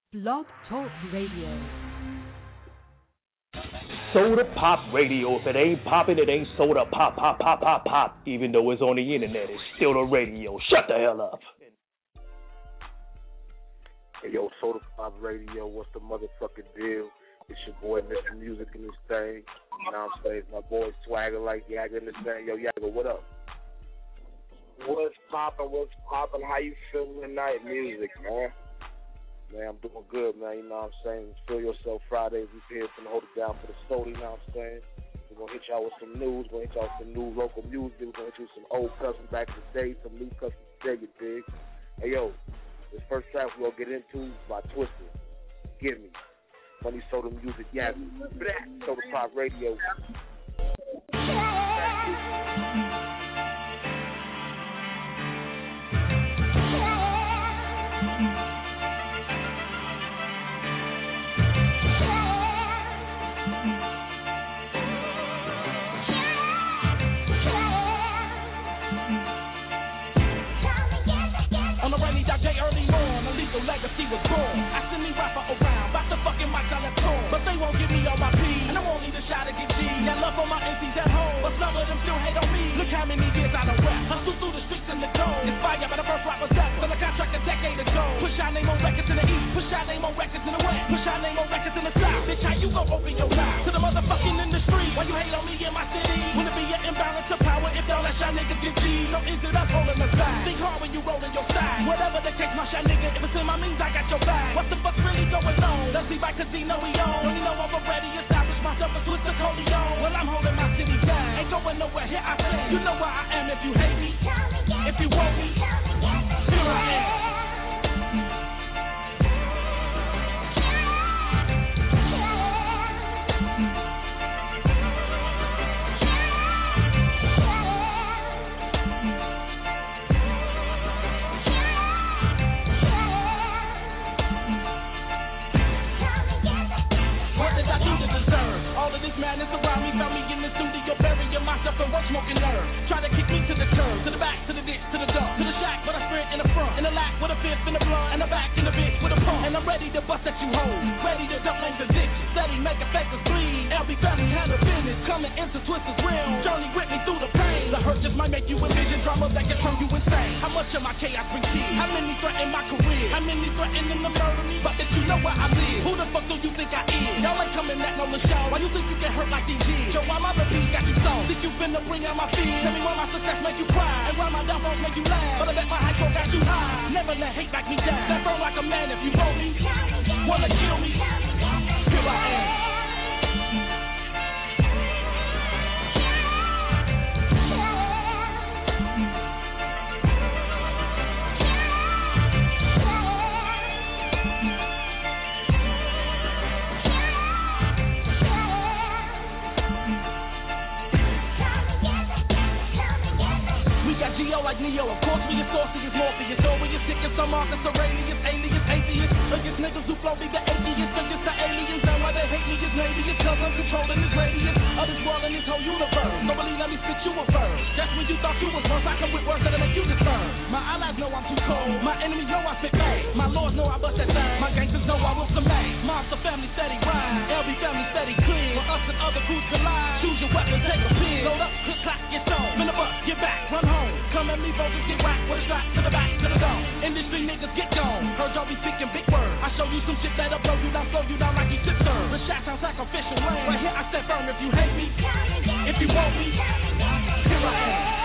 Blog Talk Radio. Soda Pop Radio. If it ain't popping, it ain't soda pop, pop, pop, pop, pop. Even though it's on the internet, it's still the radio. Shut the hell up. Hey, yo, Soda Pop Radio, what's the motherfucking deal? It's your boy, Mr. Music in this thing. You know what I'm saying? My boy Swagger like Yagger in this thing. Yo, Yagger, what up? What's poppin'? How you feeling tonight? Music, man. Man, I'm doing good, man. You know what I'm saying? Feel Yourself Fridays. We here to hold it down for the soda, you know what I'm saying? We're going to hit y'all with some news. We're going to hit y'all with some new local music. We're going to hit you with some old customs back in the day, some new customs today, you dig? Hey, yo, this first track we're going to get into is by Twister. Give Me. Funny Soda Music, yeah. Soda Pop Radio. On a rainy day early morn, a legal legacy was born. I send me rapper around, about the fucking mic I left torn. But they won't give me all my peas, and I won't need a shot to get G. Got love for my MCs at home, but some of them still hate on me. Look how many years I done rap, hustle through the streets in the cold. Inspired by the first rappers ever, till I contract a decade ago. Push our name on records in the east, push our name on records in the west, push our name on records in the south. Bitch, how you gon' open your mouth to the motherfucking industry? Why you hate on me in my city? Wouldn't be an imbalance of power if y'all let y'all niggas get G. No, is it us holding us back? Think hard when you rollin' your side. Whatever the case, my shot nigga, if it's in my means, I got your back. What the fuck's really going on? Does he by casino we own? Don't you know I'm already established myself as with the Corleone? Well, I'm holding my city down. Ain't going nowhere, here I stand. You know where I am if you hate me. If you want me, here I am. All of this madness around me found me in the studio burying myself in one smoking nerve. Try to kick me to the curb, to the back, to the ditch, to the dump, to the shack, but I sprint in the front, in the lack with a fifth in the blunt, and the back in the bitch with a pump. And I'm ready to bust at you hoes, ready to dump lanes and ditches, steady make effects bleed. LB family handle business, coming into Twister's realm. Journey with me through the pain. The hurt just might make you envision drama that can turn you insane. How much of my chaos brings tears? How many threaten my career? How many threatening to murder me? But that you know where I live. Who the fuck do you think I is? Y'all ain't coming at no show. Why you think you get hurt like these years? Yo, why my repeat got you soft? Think you finna bring out my fears? Tell me why my success make you cry, and why my downfalls make you laugh. But I bet my high score got you high. Never let hate back me down. Stand firm like a man if you want me. Wanna kill me? Here I am. Geo like Neo, of course we is saucy as Morpheus. So we is sick as some Marcus Aurelius, alias, atheists. Against niggas who flow, be the atheists. Against the aliens, and why they hate me is maybe it's cause I'm controlling this radius of this world and this whole universe. Nobody let me spit you a verse. That's when you thought you was worse. I come with words that'll make you disturb. My allies know I'm too cold. My enemies know I spit bang. My lords know I bust that thing. My gangsters know I whip some bang. Monster family steady rhyme. LB family steady clear. For us and other crews collide. Choose your weapon, take a pin. Load up, click, clap, get thrown. Spin the bus, get back, run home. Come at me, folks, get whacked with a shot to the back, to the dome. Industry niggas get gone. Heard y'all be speaking big words. I show you some shit that'll blow you down, slow you down like you tip serve. The shot sounds sacrificial lame. But here I stand firm if you hate me. If you want me, here I am.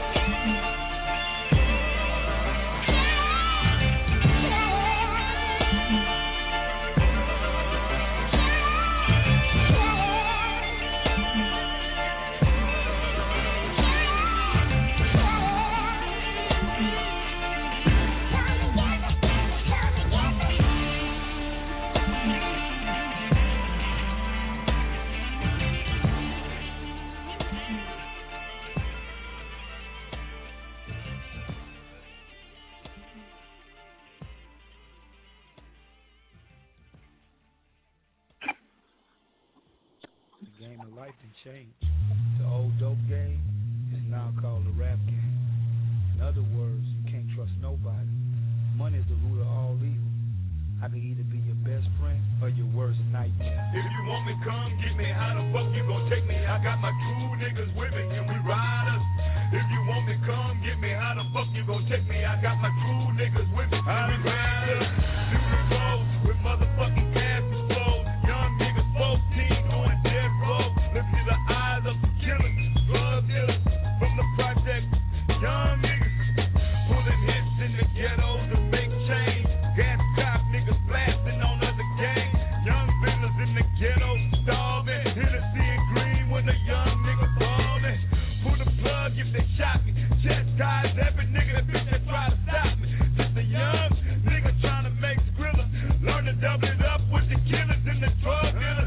game of life and change. The old dope game is now called the rap game. In other words, you can't trust nobody. Money is the root of all evil. I can either be your best friend or your worst nightmare? If you want me, come get me. How the fuck you gon' take me? I got my true niggas with me and we riders. If you want me, come get me. How the fuck you gon' take me? I got my true niggas with me and we riders. Do the road with motherfucking gas explode. Young niggas 14 going dead road. Look to the eyes of the killers, drug dealers from the project. Young niggas pulling hits in the ghetto to make change. Gas cop niggas blasting on other gangs. Young villas in the ghetto starving. Hennessy and green when the young nigga ballin'. Pull the plug if they shot me. Chastise every nigga that bitch that try to stop me. Just a young nigga trying to make Skrilla. Learn to double it up with the killers and the drug dealers.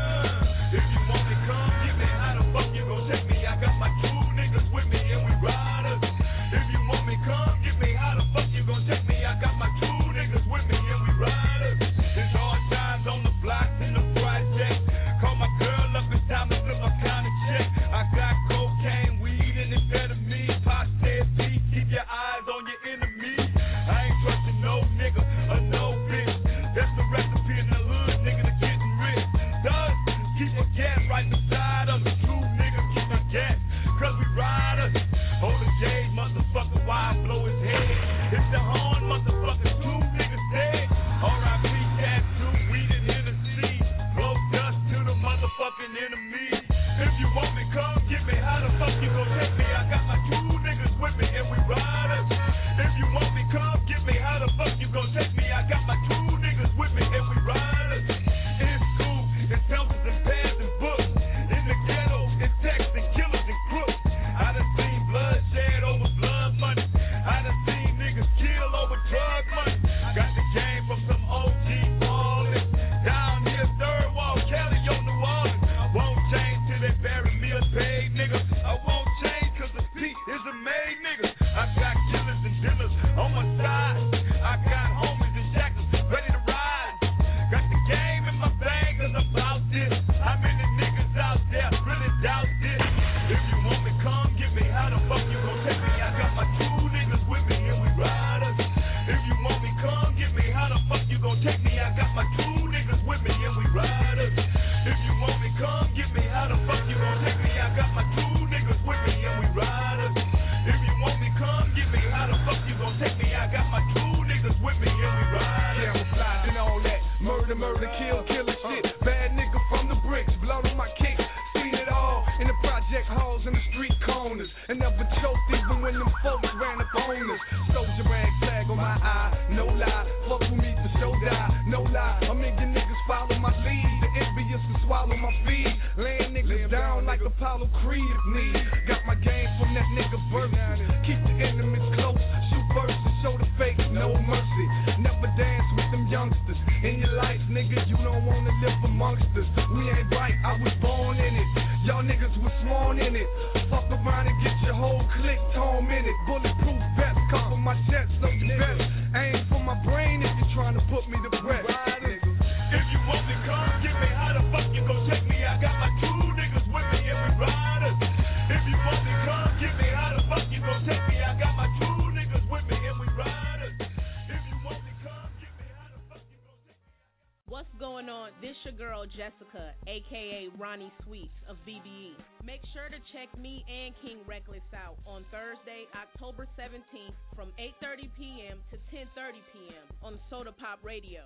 If you want me, come get me. How the fuck you gon' take me? I got my true niggas with me and we riders. If you want me, come get me. How the fuck you gon' take me? I got my true niggas with me and we riders. It's hard times on the blocks in the project. Call my girl up in time to flip a county check. I got cocaine, weed, and amphetamine. Pot said, please keep your eyes on your enemy. I ain't trusting no nigga or no bitch. That's the recipe in the hood, nigga, to getting rich. Thus, keep a gas right beside us. True nigga, keep a gas, cause we riders. Hold the J's, motherfucker, why I blow his head. Hit the horn, motherfucker, two niggas dead. R.I.P. Cat 2, weed and Hennessy. Blow dust to the motherfucking enemy. If you want me, come get me. How the fuck you gon' take me? I got my true niggas with me and we riders. If you want me, come get me. How the fuck you gon' take me? I got my true niggas with me and we riders. In school, in pencils and pads and books. In the ghetto, in texts and killers and crooks. I done seen bloodshed over blood money. I done seen niggas kill over drug money. Got the game from some OG ballin'. Down here, third wall, Cali on New Orleans. Won't change till they bury me a paid nigga. I won't change cause the beat is a made nigga. I got killers and dealers on my side. I got homies and jackals ready to ride. Got the game in my bag cause I'm about this. How many niggas out there really doubt this? If you want me, come get me. How the fuck you gon' take me? I got my true niggas with me and we riders. If you want me, come get me. How the fuck you gon' take me? I got my true niggas with me and we riders. If you want me, come get me. How the fuck you gon' take me? I got my true niggas with me and we riders. If you want me, come get me. How the fuck you gon' take me? I got my true niggas with me and we riders. Camouflage and all that. Murder, kill, killer shit. Bad nigga from the bricks, blood on my kicks. Seen it all in the project halls and the street corners. And never choked even when them folks ran up on us. Soldier rag flag on my eye, no lie. Fuck with me to show die, no lie. A million niggas follow my lead. The envious to swallow my feed. Laying niggas down like Apollo Creed if need. Got my game from that nigga versus. Keep the enemies close, shoot verses, show the fake, no mercy. Never dance with them youngsters. In your life, nigga, you don't wanna live amongst us. We ain't right, I was born in it. Y'all niggas was sworn in it. Fuck around and get your whole clique tormented. Bulletproof vest, cover my chest, so you best aim for my brain if you're trying to put me to rest. If you want me, come get me. How the fuck you gon' take me? I got my true niggas with me and we riders. If you want me, come get me. How the fuck you gon' take me? I got my true niggas with me and we riders. If you want me, come get me. How the fuck you gon' take me? What's going on? This your girl Jessica, aka Ronnie Sweets of BBE. Make sure to check me and King Reckless out on Thursday, October 17th from 8:30 p.m. to 10:30 p.m. on Soda Pop Radio.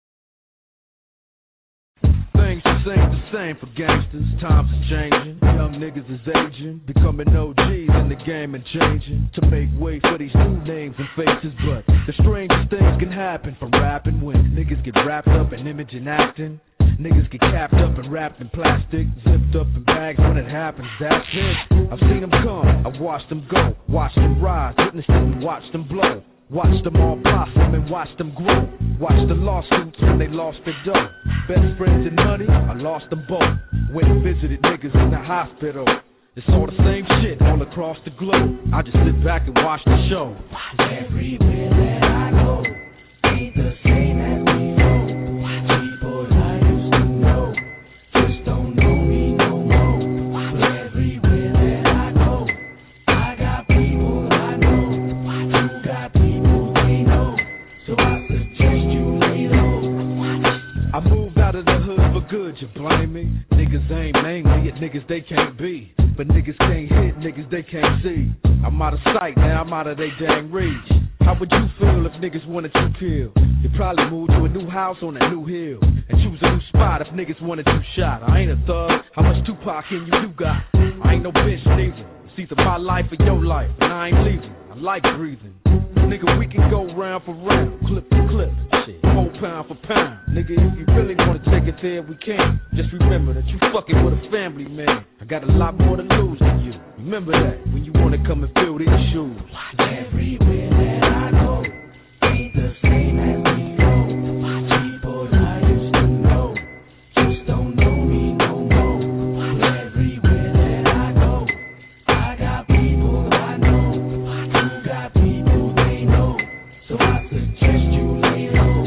Things just ain't the same for gangsters, times are changing. Young niggas is aging, becoming OGs in the game and changing. To make way for these new names and faces, but the strangest things can happen from rapping when niggas get wrapped up in image and acting. Niggas get capped up and wrapped in plastic, zipped up in bags when it happens, that's it. I've seen them come, I've watched them go, watched them rise, witnessed them, watched them blow. Watched them all blossom and watched them grow. Watched the lawsuits when they lost their dough. Best friends and money, I lost them both. Went and visited niggas in the hospital. It's all the same shit all across the globe. I just sit back and watch the show. Everywhere that I go, ain't the same as before. People I used to know just don't know me no more. But everywhere that I go, I got people I know. You got people they know, so I suggest you lay low. I moved out of the hood for good, you blame me? Niggas aim mainly at niggas they can't be. But niggas can't hit, niggas they can't see. I'm out of sight, now I'm out of they dang reach. How would you feel if niggas wanted you killed? You'd probably move to a new house on a new hill and choose a new spot if niggas wanted you shot. I ain't a thug, how much Tupac in you got? I ain't no bitch neither. It's either my life or your life, and I ain't leaving. I like breathing. Nigga, we can go round for round, clip for clip, shit, whole pound for pound. Nigga, if you really wanna take it there, we can. Just remember that you fucking with a family, man. I got a lot more to lose than you. Remember that when you wanna come and fill these shoes. Everywhere that I go, ain't the same as before. People I used to know just don't know me no more. Everywhere that I go, I got people I know. You got people they know, so I suggest you lay low.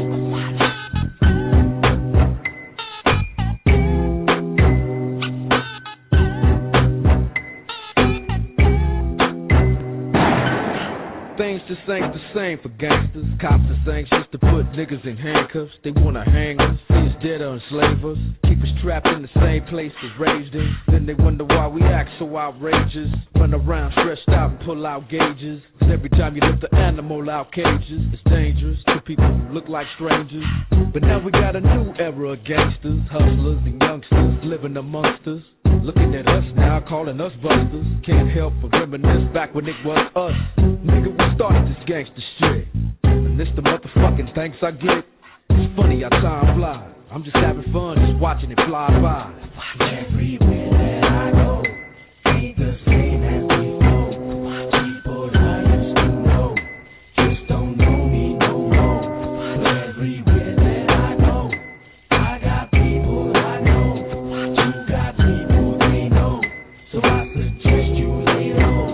Things just ain't the same for gangsters. Cops just anxious to put niggas in handcuffs. They wanna hang us, see us dead or enslave us. Keep us trapped in the same place as raised in. Then they wonder why we act so outrageous. Run around stretched out and pull out gauges. 'Cause every time you lift the animal out cages, it's dangerous to people who look like strangers. But now we got a new era of gangsters, hustlers and youngsters living amongst us. Looking at us now, calling us busters. Can't help but reminisce back when it was us. Nigga, we started this gangster shit. And this the motherfucking thanks I get. It's funny how time flies. I'm just having fun, just watching it fly by. Everywhere that I go, ain't the same as before. People I used to know just don't know me no more. Everywhere that I go, I got people I know. You got people they know, so I suggest you lay low.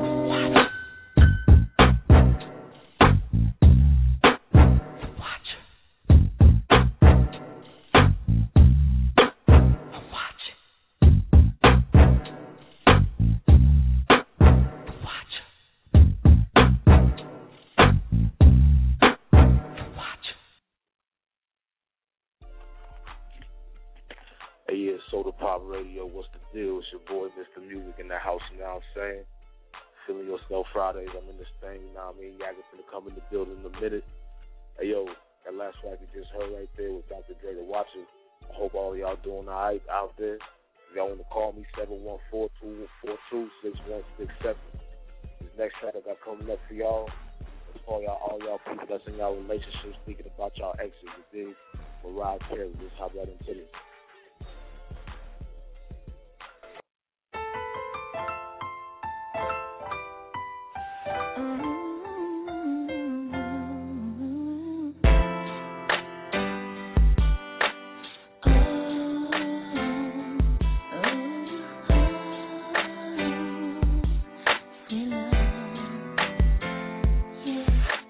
Hey, yeah, Soda Pop Radio, what's the deal? It's your boy, Mr. Music in the house, you know what I'm saying? Feeling yourself Fridays, I'm in this thing, you know what I mean? Y'all gonna come in the building in a minute. Hey, yo, that last track you just heard right there was Dr. Dre, The Watcher. I hope all of y'all doing all right out there. If y'all want to call me, 714-242-6167. This next track I got coming up for y'all. It's for all y'all people that's in y'all relationships, speaking about y'all exes, you dig? Mariah Carey, just hop right into this.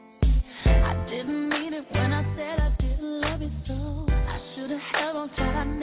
I didn't mean it when I said I didn't love you so. I should have held on till I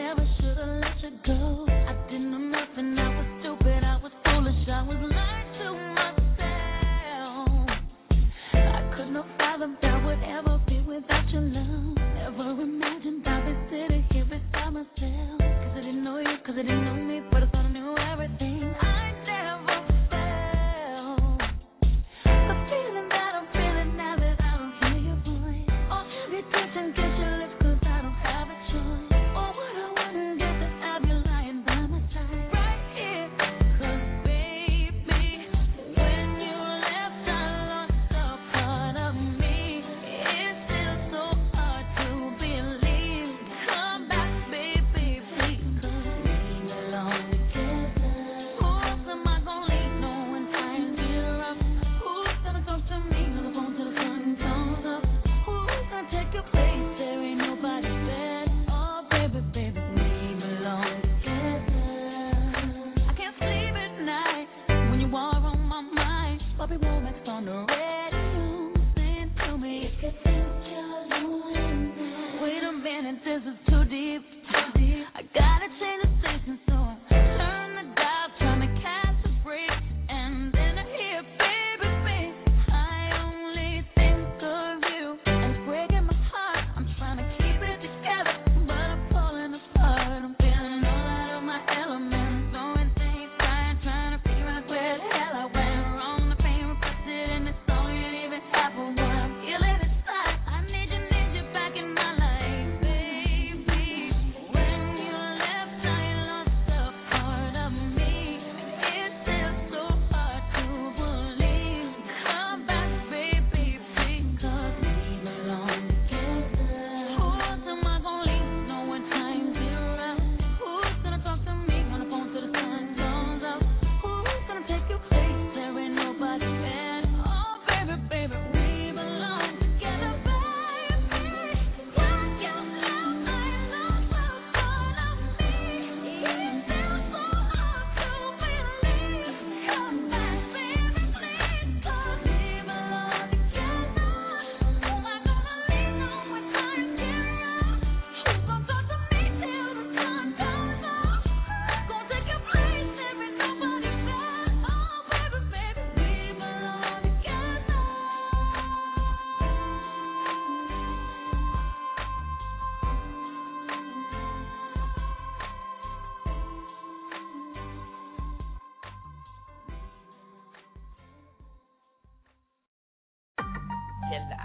killer.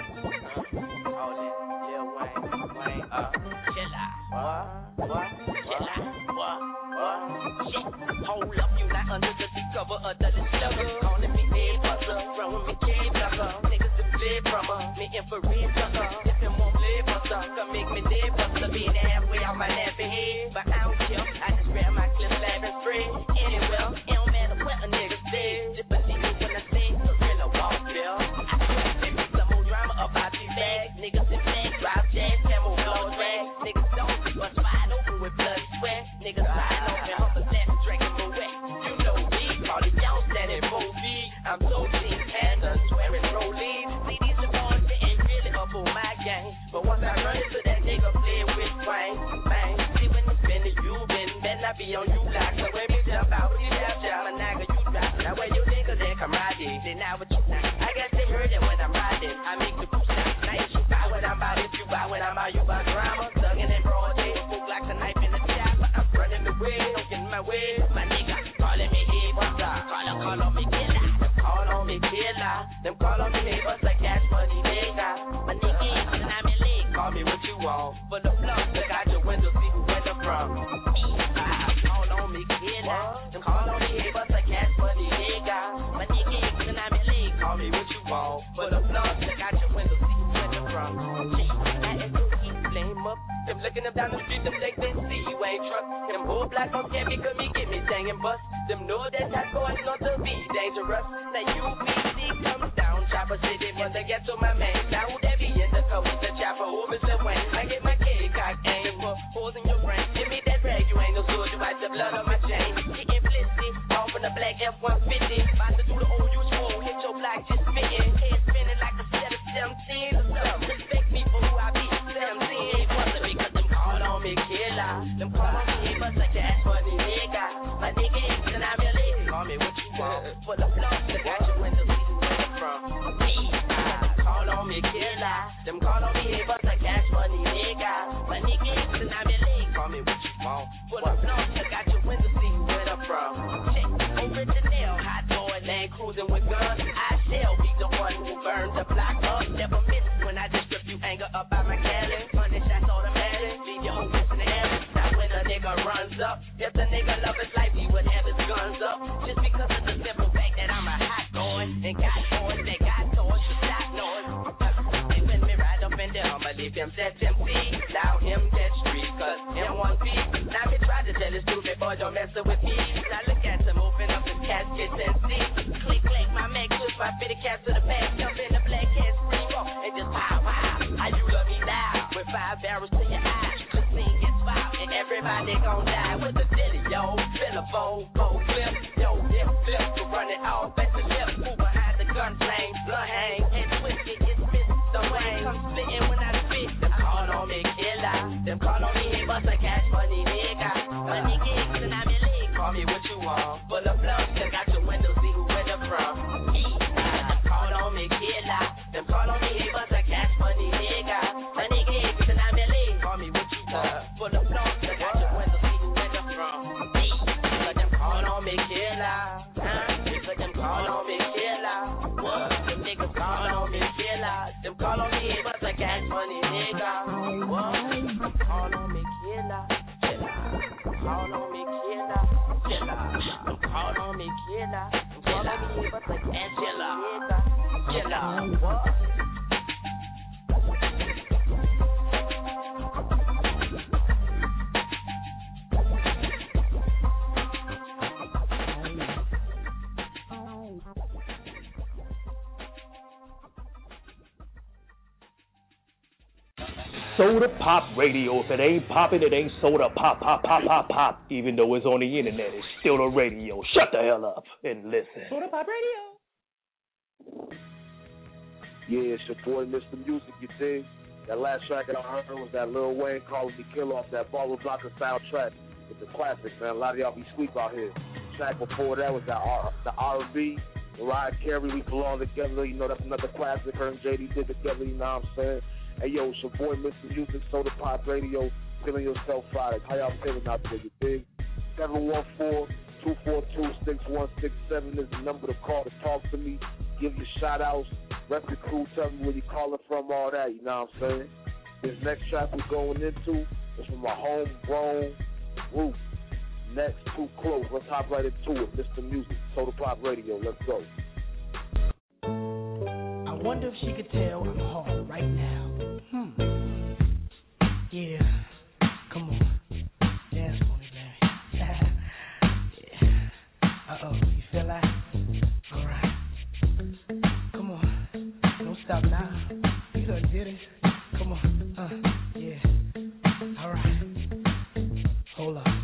All this Lil Wayne, killer. What? Killer. What? Shit. Hold up, you not under the cover of the slugger. Calling me head buster, throwing me kid sucker. Niggas that flip from her, me infrared sucker. If them won't live buster, come make me dead buster. Being halfway out my nappy head, but I don't care. I just grab my clip, slab and spread. Anywhere, it don't matter what a nigga says. Just believe me when I say the real walk there. I swear there be some more drama about these bags. Niggas in flags, drive jazz, camel blow drag. Niggas don't be much wide open with blood sweat. Niggas slide open, humper snap and drinking my wet. You know me, call it y'all standing 4 feet. I'm so team panda, swearing rolling. See these the boys sitting really up on my gang. But once I run into that nigga playing with twang, bang. See when it's been to you, better not be on you like. So when me jump out, you jab, my nigga, you drop. Now where you niggas at, come right in. Then now what you now? I guess they heard it when I'm riding. I make the boost now. Now if you buy what I'm about, if you buy what I'm about, you buy drama. Thugging and broad day, move like a knife in the chopper. I'm running the way, don't get in my way. My nigga calling me hey, what's up? Call on me killer. Call on me killer. Them call on me neighbors like cash money nigga. My nigga, and I'm in league. Call me what you want. For the flow, look out your window, see who where they're from. Call on me killer. Them call on me neighbors like cash money nigga. My nigga, and I'm in league. Call me what you want. For the flow, look out your window, see who where they're from. Flame up. Them looking up down the street, them like they see you ain't trust. Them whole black on can't because me get me singing bust. Them know that that going on to be dangerous. Now UBC comes down, Chopper City, when they get to my man. Now who they be in the coast, the chopper over Slim Wayne. I get my cake, cock, aim for holes in your brain. Give me that rag, you ain't no good, you wipe the blood on my chain. Kicking blissy, off in the black F-150. About to do the old usual, hit your block, just spitting. Head spinning like a set of 17 or something. Respect me for who I be, 17. Wasn't because them call on me killer. Them call on me, but like cash money nigga. My nigga is and I'm your lady. Call me what you want. For the flow, look out your window, see who where you from. Call on me killer. Them call on me, but like cash money nigga. My nigga is and I'm your lady. Call me what you want. For the flow, look out your window, see who where I'm from. Check original, hot boy, land cruising with guns. I shall be the one who burns the block up. Never miss when I just strip you anger up by my cabin. Money shots automatic, leave your whole wrist in the air. Now when a nigga runs up, if the nigga love his life, he would have his guns up. Just because of the simple fact that I'm a hot boy and got boys that got toys, shot noise. And when me ride up in there, I'ma leave him set MC. Now him get street, cause him one beat. Now me try to tell his stupid boy, don't mess with me. Now look at him open up his casket and see. Click, click, my man twist my fitted cats to the back. Jump in the black cat, scream off, and just pow, wow. How you love me now? With 5 barrels to your eyes. The scene gets wild, and everybody gon' die. With the dilly, yo, fill a phone, go flip. Yo, hip flip, to run it off at the lip. Move behind the gun flame, blood hang, and twist it, it's Mr. Wayne. Come splitting when I spit. Them call on me killer. Them call on me, bust a cash money nigga. My nigga is and I'm your league. Call me what you want. Full of blood, check out your window, see who where they're from. Call on me killer. Them call on me, bust a cash money nigga. My nigga is and I'm your league. Call me what you want. Full of blood, check out your window, see who where they're from. But them call on me killer. But them call on me killer. What? Them niggas call on me killer. Them call on me, bust a cash money nigga. What? Call on me killer. Call on me killer. Call on me killer. Call on me, bust a cash money nigga. What? Soda Pop Radio. If it ain't popping, it ain't soda pop, pop, pop, pop, pop. Even though it's on the internet, it's still a radio. Shut the hell up and listen. Soda Pop Radio. Yeah, it's your boy, Mr. Music, you dig? That last track that I heard was that Lil Wayne calling me kill off that Barbara Blocker soundtrack. It's a classic, man. A lot of y'all be sweep out here. The track before that was that the R&B, Mariah Carey, We Belong Together. You know, that's another classic her and JD did together, you know what I'm saying? Hey, yo, it's your boy, Mr. Music, Soda Pop Radio, feeling yourself Friday. How y'all feeling out there, you dig? 714-242-6167 is the number to call to talk to me, give you shout-outs, Rep your crew, tell me where you calling from, all that, you know what I'm saying? This next track we're going into is from a homegrown group. Next, Too Close. Let's hop right into it. Mr. Music, Total Pop Radio. Let's go. I wonder if she could tell I'm hard right now. Yeah. Come on. Dance for me, baby. Yeah. Uh-oh. You feel that? All right. Come on. Don't stop now. You done did it. Come on. Yeah. All right. Hold on.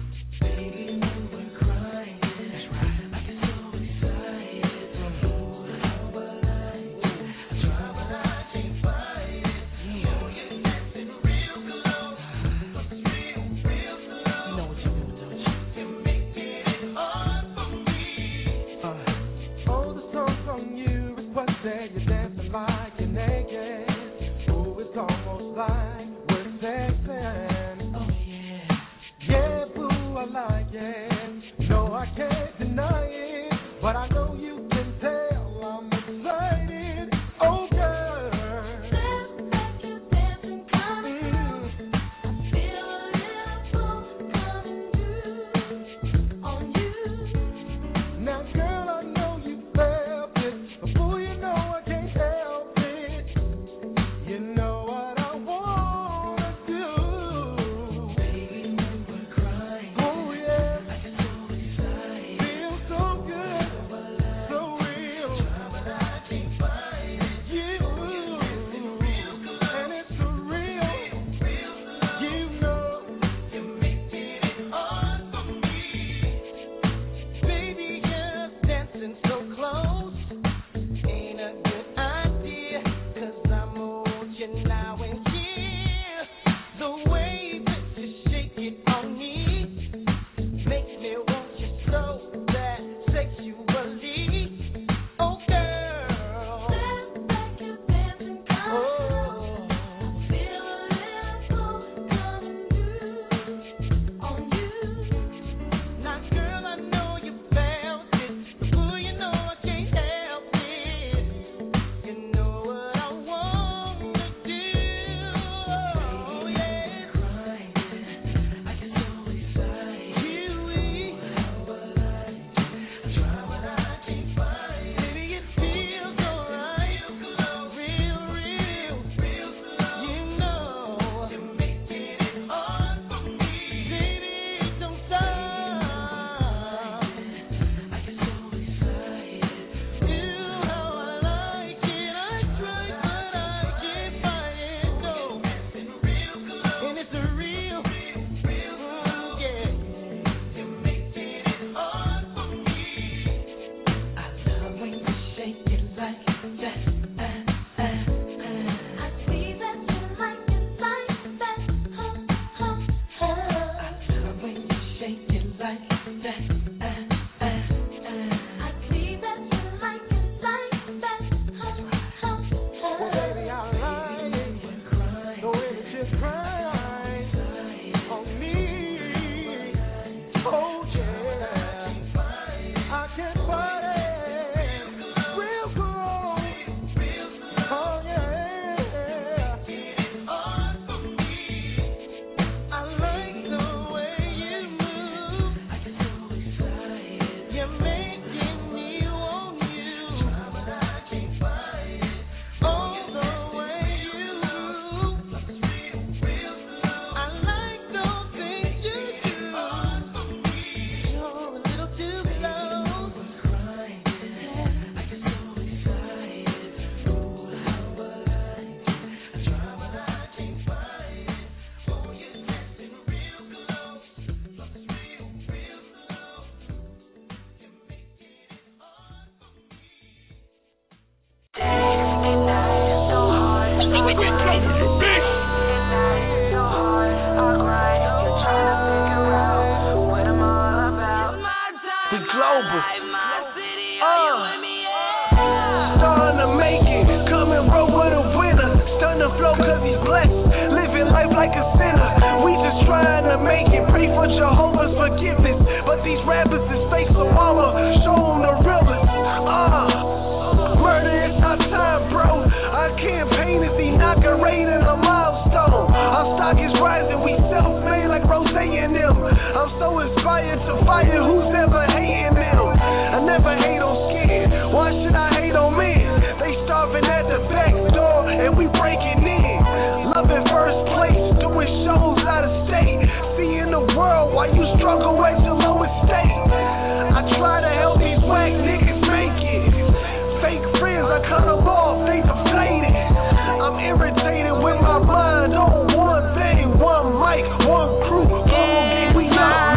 so inspired to fight it. Who's ever hating them? I never hate on skin. Why should I hate on men? They starving at the back door and we breaking in. Love in first place, doing shows out of state. Seeing the world while you struggle at your lowest state. I try to help these whack niggas make it. Fake friends, I cut them off, they deflated. I'm irritated with my mind on one thing, one mic, one crew. We got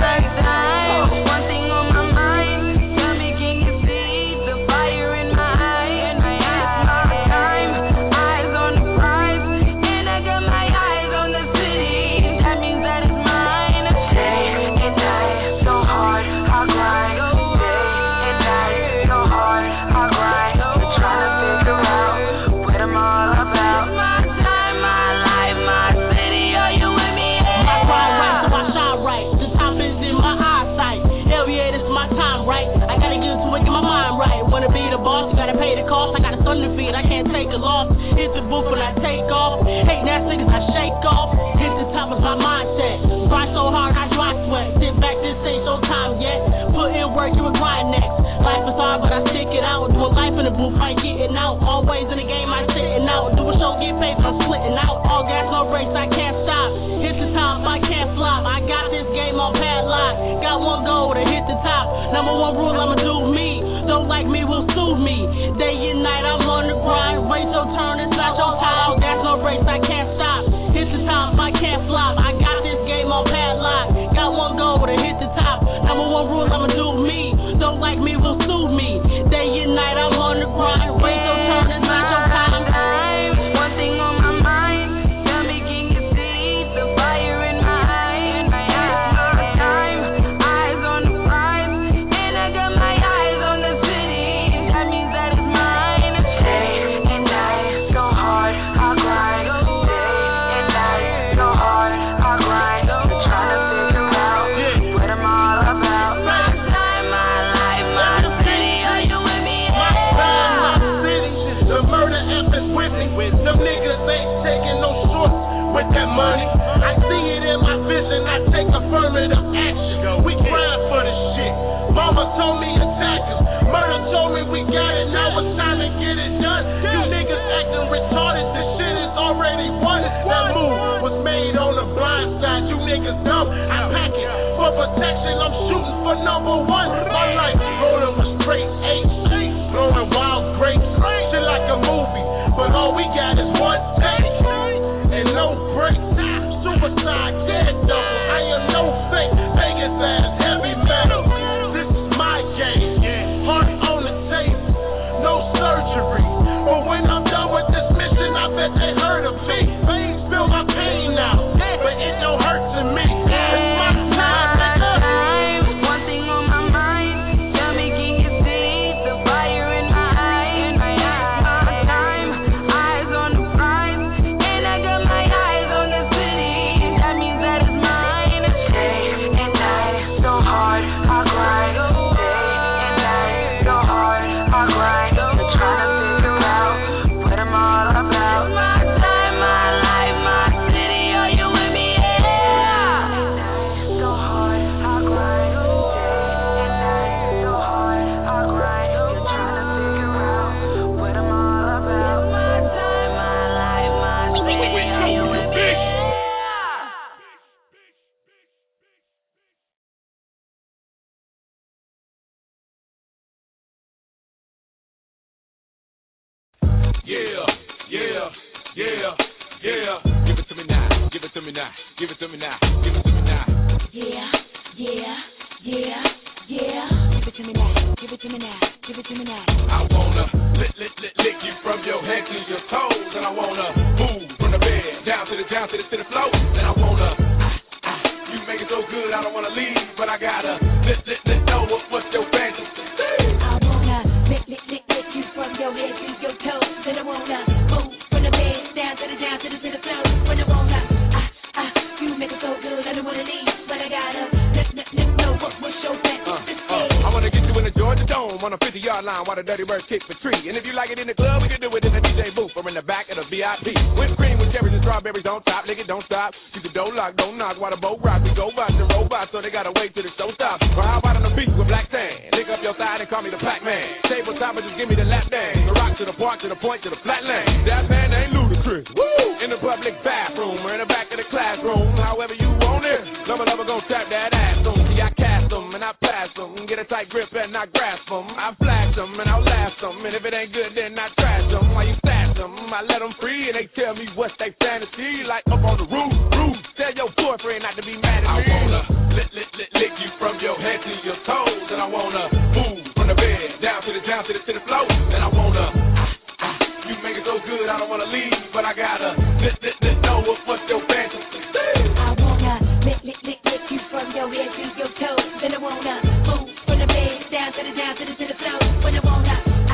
one thing on my mind. Tell me, can you see the fire in my eyes? It's my time, eyes on the prize, and I got my eyes on the city. That means that it's mine. Day and night, so hard, I grind. Day and night, so hard, I grind. I'm trying to figure out what I'm all about. My time, my life, my city. Are you with me? My grind right, so I shine right. The top is in my eyesight. Hell yeah, this is my time, right? I gotta get to it, get my mind right. Wanna be the boss, you gotta pay the cost. I got a son to feed, I can't take a loss. Hit the booth when I take off. Hating ass niggas, I shake off. Hit the top of my mindset. Grind so hard, I dry sweat. Sit back, this ain't no time yet. Put in work, you would grind next. Life is hard, but I stick it out. Doing life in the booth, I ain't getting out. Always in the game, I sitting out. Do a show, get paid, I'm splitting out. All gas, no brakes, I can't stop. Hit the top, I can't flop. I got this game on padlock. Got one goal to hit the top. Number one rule, I'ma do me. Don't like me, will sue me. Day and night, I'm on the grind. Race your turn, it's not your time. Gas, no brakes, I can't stop. Hit the top, I can't flop. I got this game on padlock. Got one goal to hit the top. Number one rule, I'ma do me. Don't like me, will sue me. Day and night, I'm on the grind. Race your turn, it's not your time. One thing on my mind. Tell me, can you see the fire in my eyes? It's my time, eyes on the prize, and I got my eyes on the city. That means that it's mine. Day and night, so hard, I grind. Day and night, so hard, I grind. I'm trying to figure out what I'm all about. My time, my life, my city. Are you with me? My time, my city. The murder F is with me. Them niggas ain't taking no shorts with that money. I see it in my vision. I take affirmative action. We grind for this shit. Mama told me attack us. Murder told me we got it. Now it's time to get it done. You niggas acting retarded. This shit is already won. That move was made on the blind side. You niggas dumb. I pack it for protection. I'm shooting for number one. My life rolling with straight H. Blowing wild grapes. Shit like a movie. But all we got is one take. And no break. Suicide, dead double. I am no fake. Vegas ass, heavy metal. This is my game. Heart on the table. No surgery. But when I'm done with this mission, I bet they heard of me. Spill my pain out. But it don't hurt to me. It's my time, nigga. One thing on my mind. Tell me, can you see the fire in my eyes? It's my time, eyes on the prize, and I got my eyes on the city. That means that it's mine. Day and night, so hard, I grind. Day and night, so hard, I grind. I'm trying to figure out what I'm all about. My time, my life, my city. Are you with me? Yeah. So hard, I grind. Day and night, so hard, I grind. I'm trying to figure out what I'm all about. My time, my life, my city. Are you with me? Yeah. Give it to me now. Give it to me now. Give it to me now. Give it to me now. Yeah. Give it to me now. Give it to me now. Give it to me now. I wanna lick you from your head to your toes, and I wanna move from the bed down to the floor, and I wanna you make it so good I don't wanna leave, but I gotta let know what's your fantasy. I wanna lick you from your head to your toes, and I wanna move from the bed down to the floor, when I wanna you make it so good I don't wanna leave, but I gotta let know what's your fantasy. I wanna get you in the Georgia Dome. on the 50-yard line while the dirty bird kicks the tree. And if you like it in the club, we can do it in the DJ booth or in the back of the VIP. Whipped cream with cherries and strawberries on top, nigga, don't stop. Keep the door locked, don't knock while the boat rock. We go by the robot, so they gotta wait till the show stops. Or how about on the beach with black sand? Lick up your thigh and call me the Pac-Man. Tabletop and just give me the lap dance. The rock to the park, to the point, to the flat land. That man ain't ludicrous. Woo! In the public bathroom or in the back of the classroom, however you want it. Lover gon' tap that ass on. See, I cast them and I pass them. Get a tight grip and I grasp them. I flash them and I'll last them. And if it ain't good, then I trash them. While you stash them, I let them free and they tell me what's they fantasy. Like up on the roof. Tell your boyfriend not to be mad at me. I wanna lick you from your head to your toes. And I wanna move from the bed down to the floor. And I wanna you make it so good, I don't wanna leave, but I gotta know what's your fantasy. I wanna lick you from your head to your toes. Then I wanna move from the bed down to the floor. When I wanna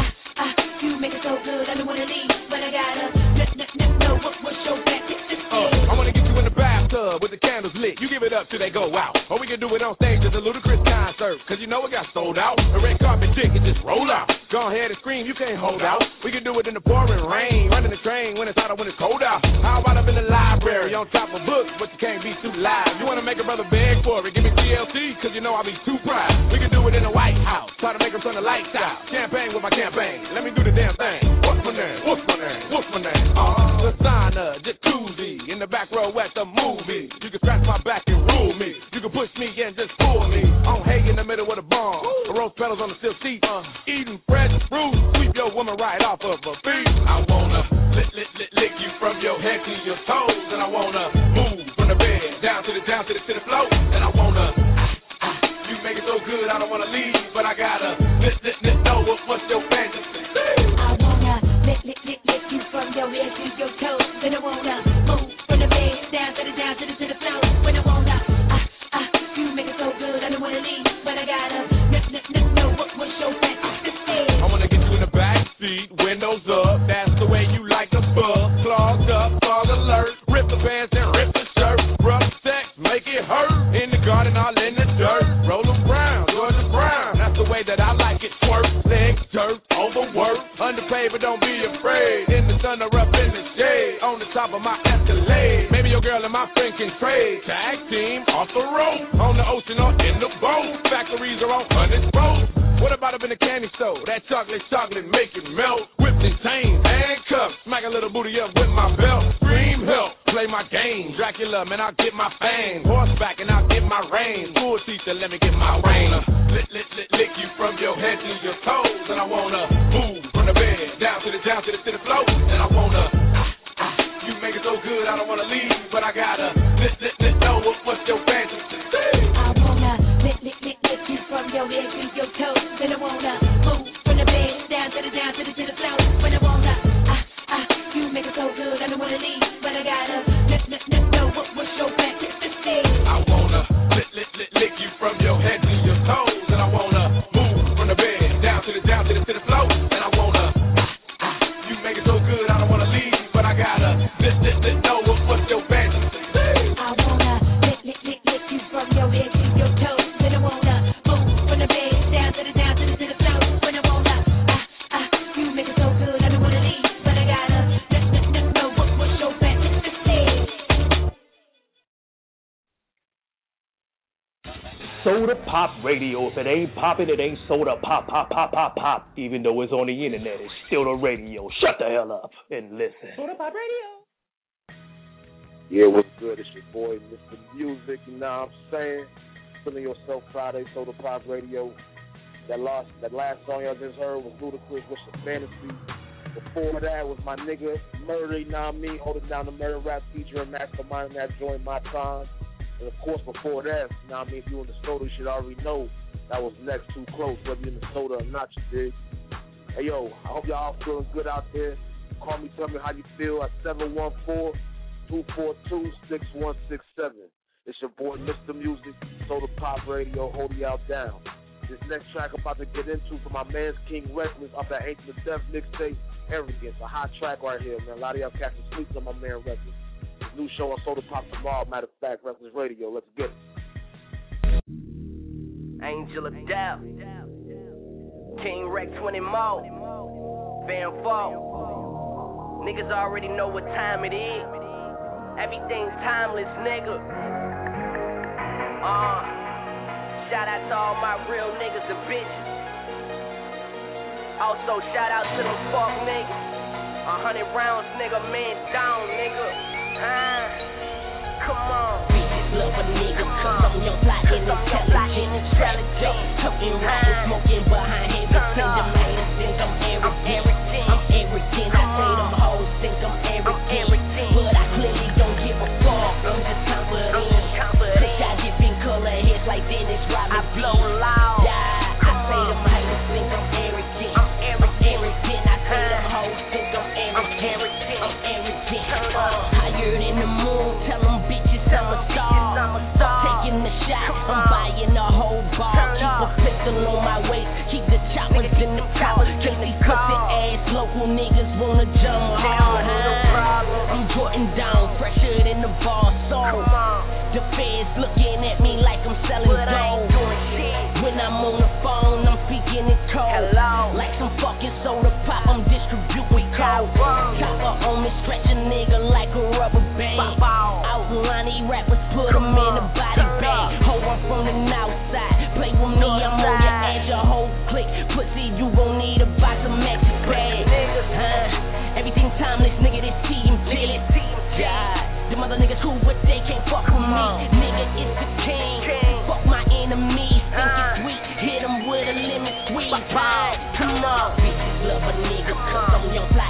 you make it so good, I don't wanna leave, but I gotta know what's your fantasy. I wanna get you in the bathtub with the candles lit. You give it up till they go out. Or we can do it on stage at the Ludacris concert, cause you know it got sold out. The red carpet dick and just roll out. Go ahead and scream, you can't hold out. We can do it in the pouring rain, running the train when it's hot or when it's cold out. How about up in the library on top of books, but you can't be too live. You wanna make a brother beg for it, give me TLC, cause you know I'll be too proud. We can do it in the White House, try to make them turn the lights out. Champagne with my campaign, let me do the damn thing. What's my name? What's my name? What's my name? Lasagna, jacuzzi, in the back row at the movie. You can scratch my back and rule me. You can push me and just fool me. On hay in the middle with a bomb. The rose petals on the silk seat. Eating fresh fruit. Sweep your woman right off of her feet. I wanna lick you from your head to your toes. And I wanna move from the bed down to the floor. And I wanna you make it so good, I don't wanna leave, but I gotta know what's your fantasy. I wanna lick you from your head to your toes. Then I wanna move from the bed down to the floor. When I wanna you make it so good, I don't wanna leave, but I gotta know what's your fantasy. I wanna get you in the back seat, windows up, that's the way you like the bug. Clogged up, fog alert, rip the pants and rip the shirt. Rough sex, make it hurt. In the garden, all in the dirt. Roll Brown, Georgia Brown, that's the way that I like it. Twerk, legs, dirt, overwork. Underpaid, but don't be afraid. In the sun or up in the shade, on the top of my Escalade. Maybe your girl and my friend can trade. Tag team, off the road, on the ocean or in the boat. Factories are on 100 boats. What about up in the candy store? That chocolate make it melt. Whipped and chains, handcuffs. Smack a little booty up with my belt. Scream help, play my game. Dracula, man, I'll get my fame. Horseback and I'll get my reign. School teacher, let me get my reign. Lick you from your head to your toes. And I wanna move from the bed down to the floor. And I wanna you make it so good, I don't wanna leave, but I gotta know what's your fantasy. I wanna lick you from your head to your toes. Then I wanna move from the bed down to the floor. When I wanna you make it so good, I don't wanna leave, but I gotta know what's your fantasy. I wanna lick you from your head to your toes, and I wanna move from the bed down to the floor. And I wanna you make it so good, I don't wanna leave, but I gotta know what's your fantasy. I wanna lick you from your head to your toes. Then I wanna move from the bed down to the floor. When I wanna you make it so good, I don't wanna leave, but I gotta know what's your fantasy. Soda Pop Radio. If it ain't popping, it ain't soda pop, pop, pop, pop, pop. Even though it's on the internet, it's still the radio. Shut the hell up and listen. Soda Pop Radio. Yeah, what's good? It's your boy, Mr. Music, you know what I'm saying? Feeling Yourself Friday, Soda Pop Radio. That last song y'all just heard was Ludacris, What's Your Fantasy. Before that was my nigga, Murder, you know what I mean? Holding down the murder rap feature and mastermind that joint, My Time. And of course, before that, you know what I mean? If you in the soda, you should already know that was Next Too Close, whether you're in the soda or not, you dig? Hey, yo, I hope y'all all feeling good out there. Call me, tell me how you feel at 714-242-6167. It's your boy, Mr. Music, Soda Pop Radio, holding y'all down. This next track I'm about to get into from my man's King Reckless off that Ain't the Death mixtape, Arrogance. A hot track right here, man. A lot of y'all cats are sleeping on my man Reckless. New show on Soda Pop tomorrow, matter of fact, Reckless Radio. Let's get it. Angel of Death. King Rex 20 more. Van Fall. Niggas already know what time it is. Everything's timeless, nigga. Shout out to all my real niggas and bitches. Also shout out to them fuck niggas. 100 rounds, nigga, man down, nigga. Come on. Bitches love a nigga, cause I'm young, fly, intelligent. Talking right, smoking behind heavy tender haters think I'm arrogant. I'm arrogant, I say them hoes think I'm arrogant. But I clearly don't give a fuck, I'm just confident. Cause I dip in color heads like Dennis Rodman. I blow loud. Yeah, I say them haters think I'm arrogant. I'm arrogant, I say them hoes think I'm arrogant. I'm arrogant. Higher than the moon, tell them bitches I'm a star. Taking the shot, I'm buying the whole bar. Keep a pistol on my waist, keep the choppers in the car. Cause these pussy ass local niggas wanna jump hard. I'm putting down, fresher than the ball. So the feds looking at me like I'm selling dope. When I'm on the phone, I'm speaking in code. Like some fucking soda pop, I'm distributing coke. Chopper on me, stretch a nigga like a rubber band. Outline these rappers, put them in a body bag. Ho, I'm from the north side. Play with me, I'm on your edge, your whole clique. Pussy, you gon' need a box of Maxi bags. Everything timeless, nigga, this TMT. God, the mother niggas who but they can't fuck with me. Nigga, it's the king. Fuck my enemies, think it's sweet. Hit them with a lemon squeeze. Come on. Bitches love a nigga, cause I'm young, fly,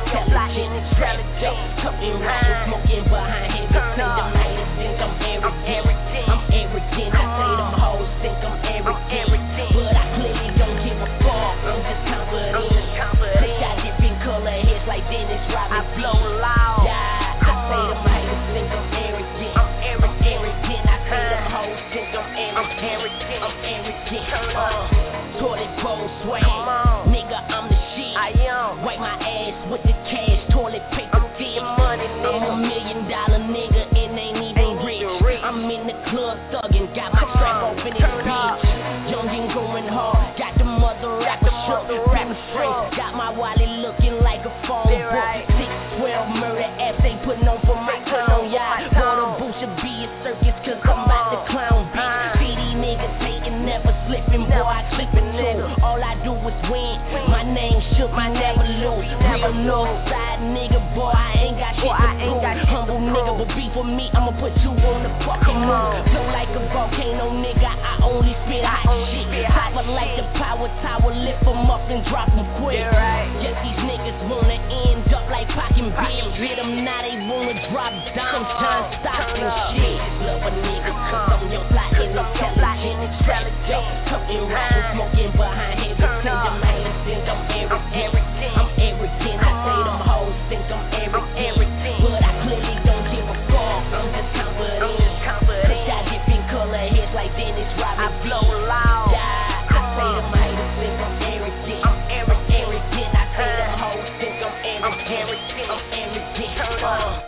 intelligent. Talking right, smoking behind heavy tender haters think I'm arrogant. I'm arrogant, I say them hoes think I'm arrogant. But I clearly don't give a fuck, I'm just confident. Say I dip in color heads like Dennis Rodman. I blow loud. Yeah, I say them haters think I'm arrogant. I'm arrogant, I say them hoes think I'm arrogant. I'm arrogant. Toilet bowl swag, nigga, I'm the shit. I am. Wipe my ass with the cash, toilet paper dick. Money, nigga. I'm $1 million nigga and ain't even rich. I'm in the club thugging, got my strap open in the bitch. Young and going hard, got the mother rapper shook, rapper straight. Got my wallet looking like a phone book. 612 murder apps they putting on for my town, yeah. Water boost should be a circus cause I'm about to clown bitch. See these niggas hating, never slipping, boy I clipping too. All I do is win, my name shook, I never lose. Real north side nigga, boy I ain't got shit to prove. Humble nigga, but beef with me, I'ma put you on the fucking move. Flow like a volcano nigga, I only spit hot shit. Chopper like the power tower, lift them up and drop them quick. Yes, these niggas wanna end up like Pac and Big. Hit them now, they wanna drop down. Sometimes stop and shit. Love a nigga, cause I'm young, fly, intelligent. Talking right, smoking behind heavy tender haters think I'm arrogant. I'm arrogant, I say them hoes think I'm arrogant. But I clearly don't give a fuck, I'm just confident. Cause I dip in color heads like Dennis Rodman. I blow loud. Yeah, I say them haters think I'm arrogant. I'm arrogant, I say them hoes think I'm arrogant. I'm arrogant.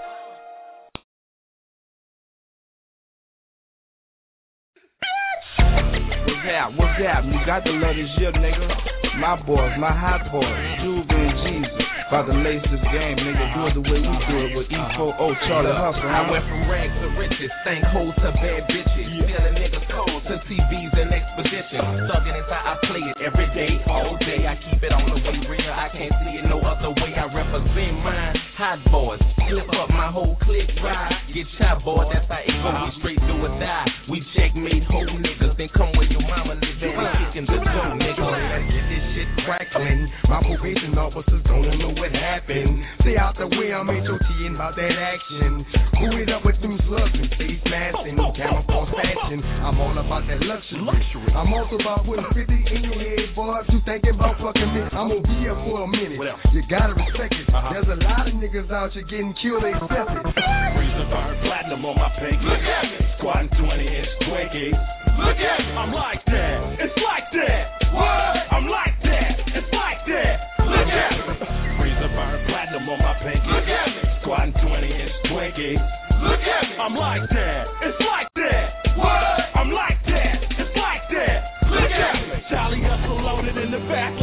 What's that? You got to love this shit, nigga. My boys, my hot boys, Juve and Jesus. About to lace this game, nigga. Do it the way we do it with E4O, Charlie Hustle. I went from rags to riches, stank hoes to bad bitches. Stealing niggas' codes to TVs and expeditions. Thugging inside, I play it every day, all day. I keep it on the way real, I can't see it no other way. I represent mine, hot boys. Flip up my whole clique ride. Get shot, boy, that's how it go. We straight do or die. We checkmate whole niggas, then come where your mama live and we kicking the door, nigga. Let's get this shit crackling. My probation officers don't know what happened. Stay out the way, I'm HOTing about that action. Cool it up with them slugs and face masks and camouflage fashion. I'm all about that luxury. I'm also about putting 50 in your head, boy. If you thinking about fucking me, I'm gonna be here for a minute. You gotta respect it. There's a lot of niggas out here getting killed, they accept it. Freezer burn platinum on my pinky. Look at me. Squatting 20-inch Twinkie. Look at me. I'm like that. It's like that. What? I'm like that. It's like that. Look at me. Freezer burn platinum on my pinky. Look at me. Squatting 20-inch Twinkie. Look at me. I'm like that. It's like that. What? I'm like that. It's like that. Look at me. Charlie Hustle loaded in the back.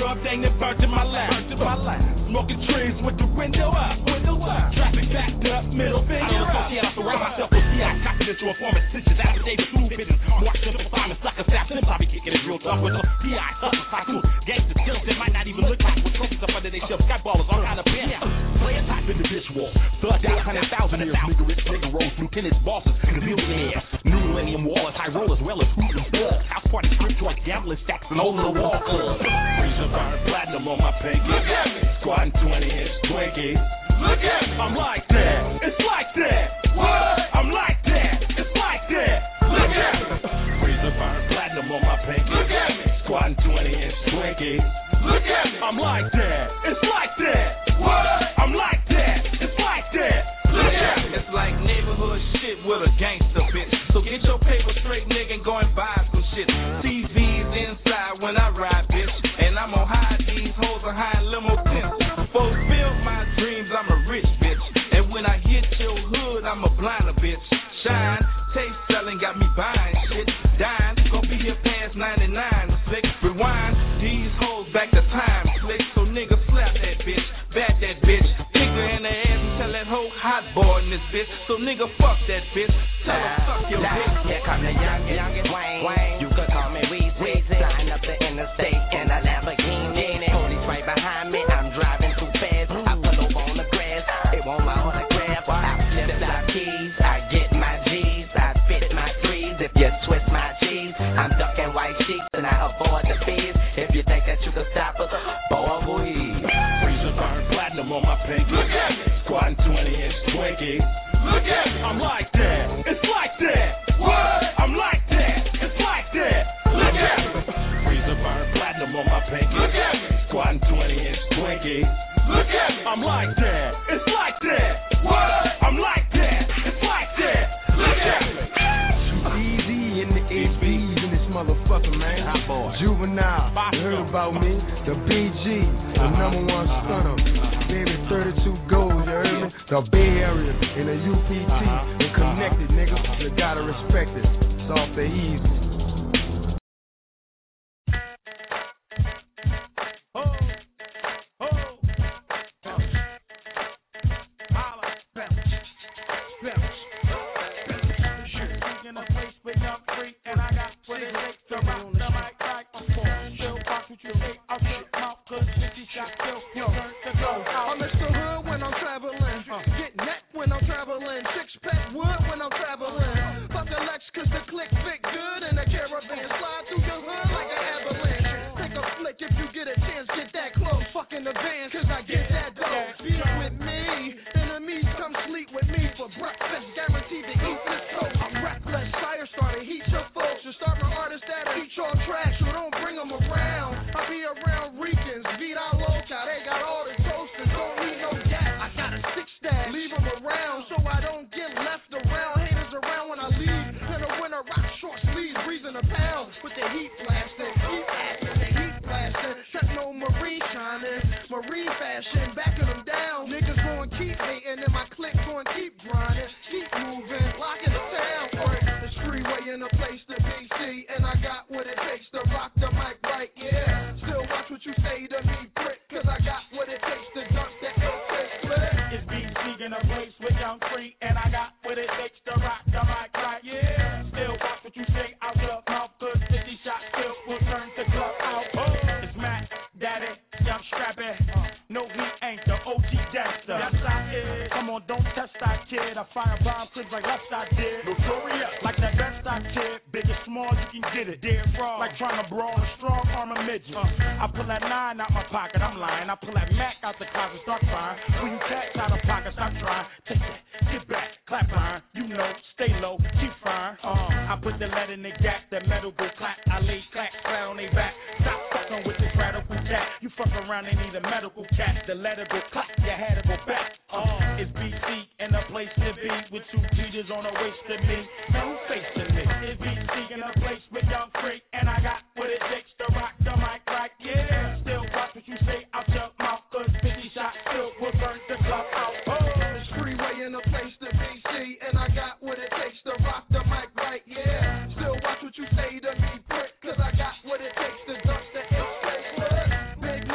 drug, dang it burnt in my lap. Smoking trees with the window up. Traffic backed up, middle finger up. I surround myself with CI, confidential informant, stitches, affidavit, blue pigeons. More simple assignments, sucker staff, and probably kicking it real tough with a PI, hustle, high school, gangster skills that might not even look like with trophies up under their shelves, skyballers, all kind of pins. Player type in the bitch war. Thug out 100,000 years, nigga rich, nigga rolls, lieutenants, bosses, millionaires. New millennium wallers, high rollers, well as hoops and thugs. House party, script joint, gambling stacks, and over the wall clubs. Reason burn platinum on my pinky. Squatting 20-inch Twinkie. Look at me. I'm like that. It's like that. What? I'm like that. It's like that. Look at me. Reason burn platinum on my pinky. Look at me. Squatting 20-inch Twinkie. Look at me. I'm like that. It's like that. What? I'm like that. It's like that. Look at me. It's like neighborhood shit with a gangster bitch. So get your paper straight, nigga, and go and buy some shit. TV's inside when I ride, bitch. And I'm on high, these hoes are high limo tents. Fulfill my dreams, I'm a rich bitch. And when I hit your hood, I'm a blinder bitch. Shine, taste selling, got me buying shit. Dying, gon' be here past 99. Slick, rewind, these hoes back to time. Slick, so nigga slap that bitch, bat that bitch. Kick her in the ass and tell that hoe hot boy in this bitch. So nigga fuck that bitch, tell her suck your bitch. Here come the youngest Wayne. You could call me Weezy. Sign up the interstate in a Lamborghini. Police right behind me, I'm driving too fast. I pull over on the grass, it won't my autograph. I flip flop keys, I get my G's, I fit my threes. If you twist my G's, I'm ducking white sheets and I avoid the fees. If you think that you can stop us, boy, we. Reason burn platinum on my pinky. Look at me. Squatting 20-inch Twinkie. Look at me. I'm like that. It's like that. What? I'm like that. It's like that. Look at me. Reason burn platinum on my pinky. Look at me. Squatting 20-inch Twinkie. Look at me. I'm like that. It's like that. What? I'm like that. It's like that. Look at me. Easy in the HBs in this motherfucker, man. Juvenile, you heard about me? The BG, the #1 stunner. Baby, 32 gold, you heard me? The Bay Area in the UPT. We're connected, nigga. You gotta respect it. It's off the easy. I'm Mr. Hood when I'm traveling. Get neck when I'm traveling. Six-pack wood when I'm traveling. Fuck the Lex cause the click fit good in the caravan. Slide through your hood like an avalanche. Take a flick if you get a chance. Get that close. Fuck in the van cause I get that dough. Be with me. Enemies come sleep with me for breakfast. Guaranteed to eat this toast. I'm reckless. Fire starter. Heat your folks. You start an artist that'll eat your trash. So don't bring them around. I be around Ricans. Vida Loca. They got all the toasters. Don't need no gas. I got a six stash. Leave them around so I don't get left around. Haters around when I leave. In the winter, rock short sleeves. Breezing a pound with the heat blasting. Heat blasting. The heat blasting. Techno marine shining. Marine fashion. Backing them down. Niggas going keep hating. And my clique going keep grinding. Keep moving. Locking the town. The freeway in a place to be see. And I got what it takes to rock the mic right. Yeah. Still watch what you say to me, prick. Cause I got what it takes to dunk the AK split. It's BC in a place with Young Free, and I got what it takes to rock the mic right. Yeah. Still watch what you say out your mouth, cause 50 shots still will turn the club out. It's Mac, Daddy, Young Strappy. No, he ain't the OG gangster. Yes, I is. Come on, don't test that kid. I fire bomb clips like left I did. Notorious, like that best I kid. Big or small, you can get it. Dead wrong, like trying to brawl a strong arm of midget. I pull that 9 out my pocket, I'm lying. I pull that Mac out the closet, start firing. When you cats out of pocket, stop trying. Take that, get back, clap line. You know, stay low, keep firing. I put the lead in the gap, that metal go clap. I lay clack, flat on they back. Stop fucking with this radical cat. You fuck around, they need a medical cat. The letter go clap, you had to go back. It's BC in a place to be with 2 Peters on the waist to me. Now who's facing me? It's BC in a place with Young Freak, and I got what it takes to rock the mic right. Yeah, still watch what you say out your mouth, cause 50 shots still will burn the club out. It's freeway in a place to be see, and I got what it takes to rock the mic right. Yeah, still watch what you say to me, prick, cause I got what it takes to dunk the AK split. Big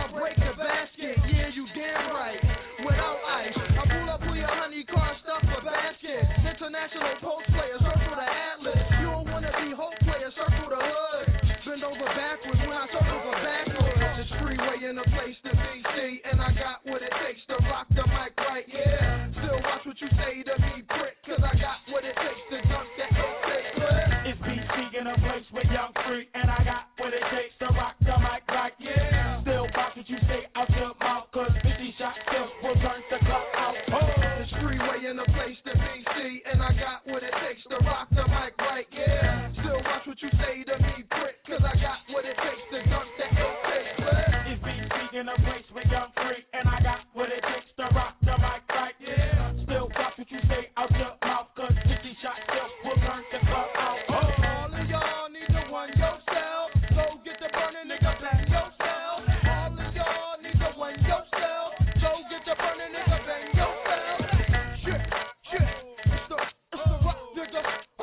I'll break the basket. Yeah, you damn right. Without ice, I pull up with your honey car, stuff a basket. International post players, circle the atlas. You don't wanna be hope players, circle the hood. Bend over backwards when I circle for backwards. It's freeway in a place to be see, and I got what it takes to rock the mic right. Yeah, still watch what you say to me, prick, 'cause I got what it takes to dunk that fake clip. It's BC in a place with Young Freak, and I got what it takes to rock the mic right. Yeah, still watch what you say out your mouth, 'cause 50 shots still will turn the clock out. It's freeway in a place to be see, and I got what it takes to rock the mic right. Yeah, still watch what you say to me, prick, 'cause I got what it takes to dunk that fake clip. It's BC in a place with Young Freak, and I got what it takes to rock the mic right. Yeah, still watch what you say out your mouth, 'cause 50 shots still will turn the clock out. All of y'all need to run yourself. Go get the burning nigga, bang yourself. All of y'all need to run yourself. Go get the burning nigga, bang yourself. Shit, it's the rock nigga.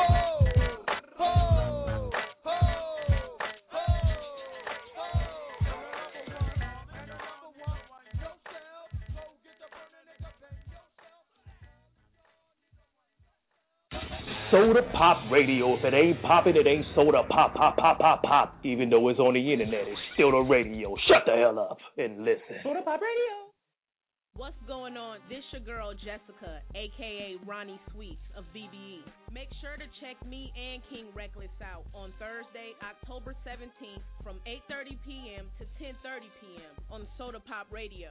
Soda Pop Radio. If it ain't popping, it ain't soda pop, pop, pop, pop, pop. Even though it's on the internet, it's still the radio. Shut the hell up and listen. Soda Pop Radio. What's going on? This your girl Jessica, aka Ronnie Sweets of VBE. Make sure to check me and King Reckless out on Thursday, October 17th from 8:30 p.m. to 10:30 p.m. on Soda Pop Radio.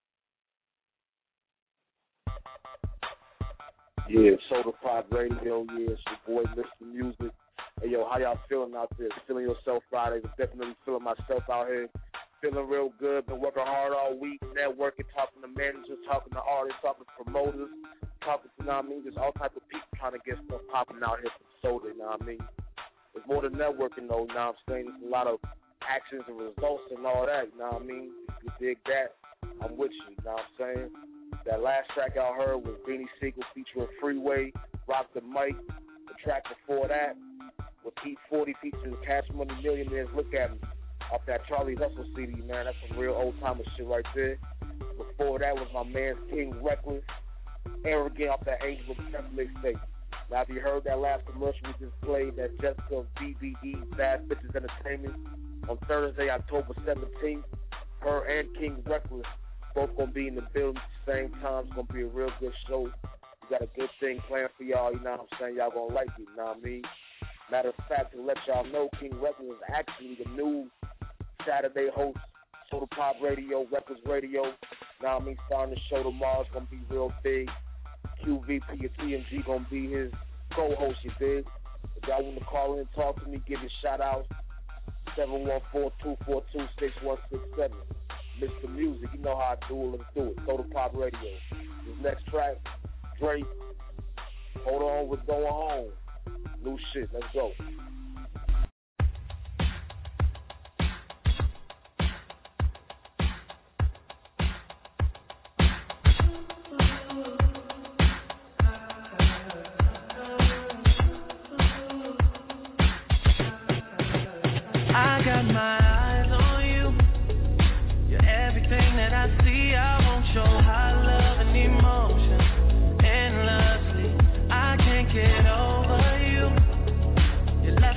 Yeah, Soda Pop Radio. Yeah, it's your boy Mr. Music. Hey, yo, how y'all feeling out there? Feeling yourself Friday? Definitely feeling myself out here. Feeling real good. Been working hard all week, networking, talking to managers, talking to artists, talking to promoters, talking to, you know what I mean, just all type of people trying to get stuff popping out here from Soda, you know what I mean? It's more than networking, though, you know what I'm saying? There's a lot of actions and results and all that, you know what I mean? If you dig that, I'm with you, you know what I'm saying? That last track I heard was Beanie Siegel featuring Freeway, Rock the Mic. The track before that was Heat 40 featuring Cash Money Millionaires, Look At Me. Off that Charlie Hustle CD, man, that's some real old-timer shit right there. Before that was my man King Reckless, Arrogant off that Angel of Death mixtape. Now, if you heard that last commercial we just played, that Jessica BBE, Bad Bitches Entertainment, on Thursday, October 17th, her and King Reckless both going to be in the building at the same time. It's going to be a real good show. We got a good thing planned for y'all, you know what I'm saying? Y'all going to like it, you know what I mean? Matter of fact, to let y'all know, King Reckless is actually the new Saturday host, Soda Pop Radio, Records Radio. Now I mean, starting the show tomorrow. It's gonna be real big. QVP or TMG gonna be his co-host. You dig? If y'all want to call in and talk to me, give me a shout out. 714-242-6167. Mr. Music, you know how I do it. Let's do it. Soda Pop Radio. This next track, Drake. Hold on, we're going home. New shit. Let's go. I got my eyes on you. You're everything that I see. I want your high love and emotion endlessly. I can't get over you. You left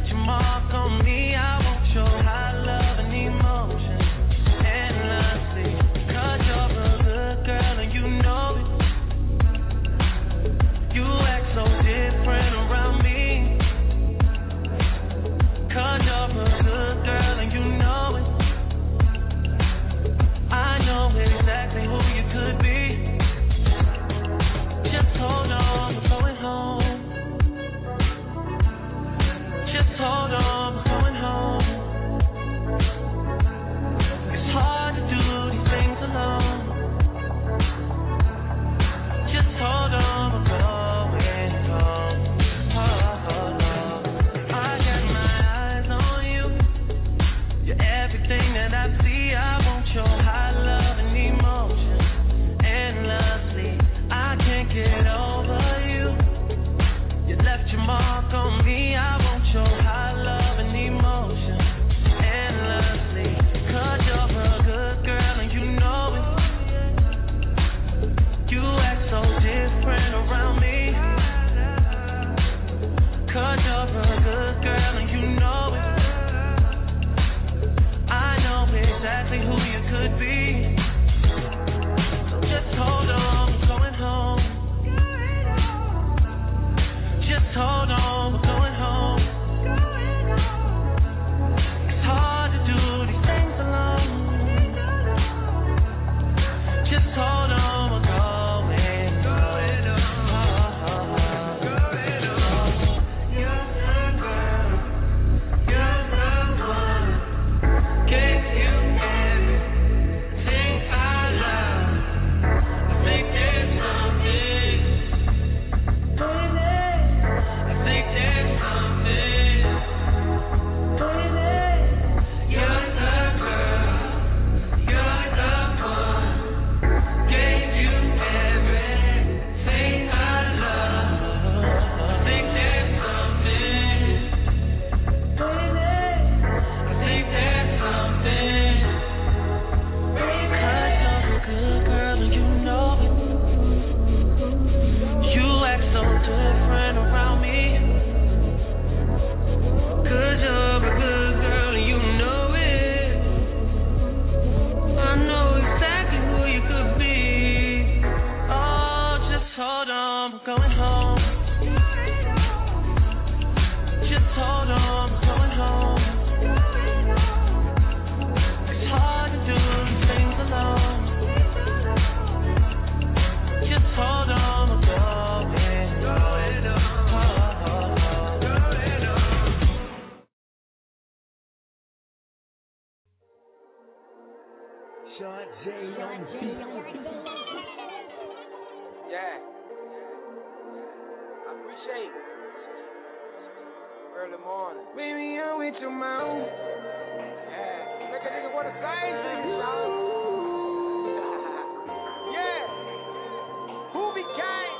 Yeah. I appreciate it. Early morning. Baby, I'm with your mouth. Yeah. Make a nigga wanna sing to you, dog. Yeah. Who became?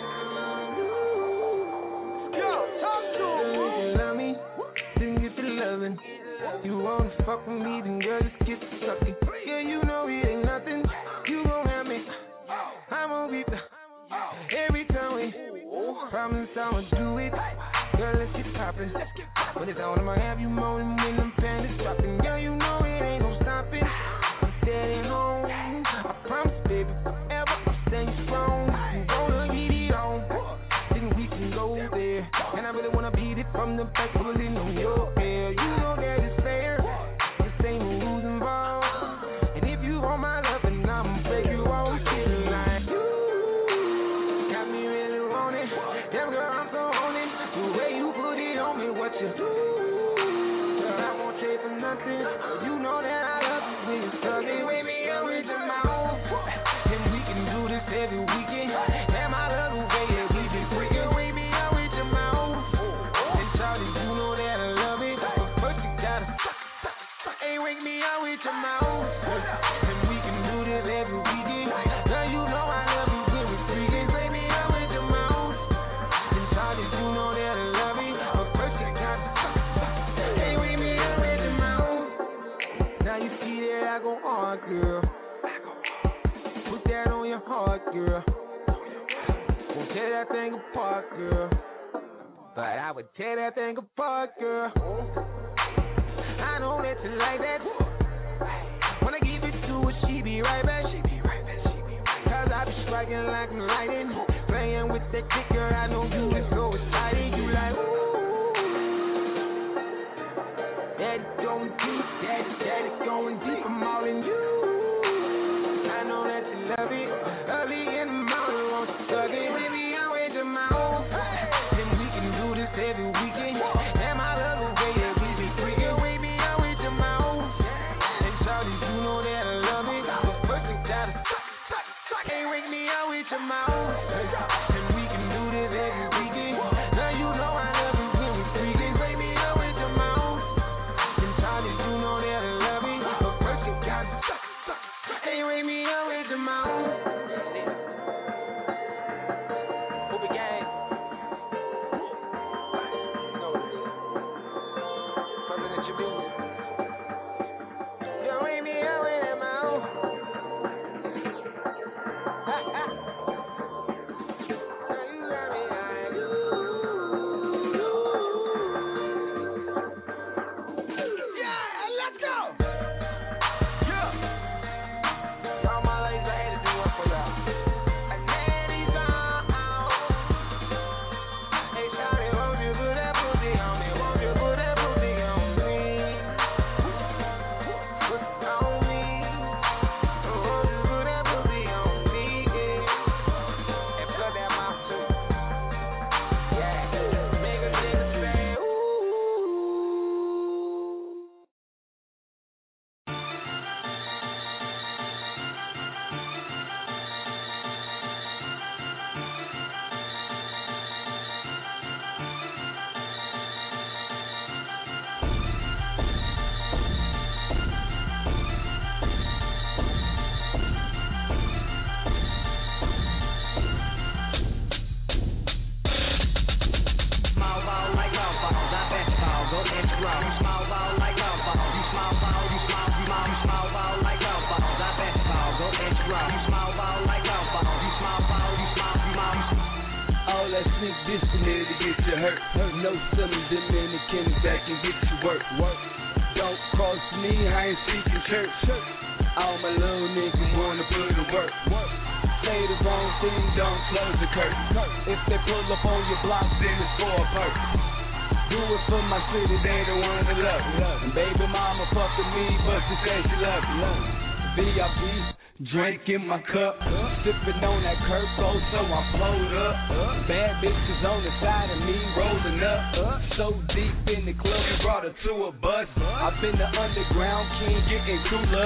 Yo, talk to him. You love me, then get the loving. You wanna fuck with me, then girl, just get the sucking. Yeah, you know it ain't nothing. You gon' have me. I'm gon' be the. Every time we promise I'ma do it. Girl, let's get poppin'. When it's on, I'ma have you moaning when them panties dropping. Girl, you know it ain't no stopping. I'm steady home. I promise, baby, forever I'm staying strong. You wanna get it on, then we can go there. And I really wanna beat it from the back, pulling on your hair. You know that it's fair. The same rules involved. And if you want my love, then I'ma break you off. Like you got me really on it. Damn girl, I'm so on it. The way you put it on me, what you do? Girl, I won't trade for nothing. You know that I love you when you tell me, baby, I'm with your mouth. And we can do this every weekend. And my love the way that we been freaking, baby, I'm with your mouth. And Charlie, you know that I love it. But first you gotta, hey, wake me up with your mouth. And we can do this every weekend. Girl, you know I love you when we freaking, baby, I'm with your mouth. And Charlie, you know that I love it. But first you gotta, hey, wake me up with your mouth. Now you see that I go hard, girl. Put that on your heart, girl. Won't tear that thing apart, girl. But I would tear that thing apart, girl. I know that you like that. When I give it to her, she be right back. Cause I be striking like lightning. Playing with that dick, girl, I know you is so excited. You like, ooh. That going deep, that is going deep. I'm all in you. I know that you love it. Early in the morning, won't you suck it? Baby, I'm with your mouth. Then we can do this every weekend. And my love the way that we be freaking. Baby, I'm with your mouth. And Charlie, you know that I love it. But first you gotta, hey, wake me up with your mouth. And we can do this every weekend. Now you know I love it when we freaking. Baby, I'm with your mouth. And Charlie, you know that I love it. But first you gotta, hey, wake me up with your mouth. Who began? No. Permanent your music. You wake me up with your mouth. No selling Dominican that can get you work. Don't cross me, I ain't speaking church. All my little niggas wanna put in work. Say the wrong thing, don't close the curtain. If they pull up on your block, then it's for a purpose. Do it for my city, they the one that love me. And baby mama fucking me, but she say she love me. VIP, drink in my cup, sipping on that Kirko, so I'm pulled up. Bad bitches on the side of me, rolling up. So deep in the club, we brought her to a bus. I've been the underground king, getting true love.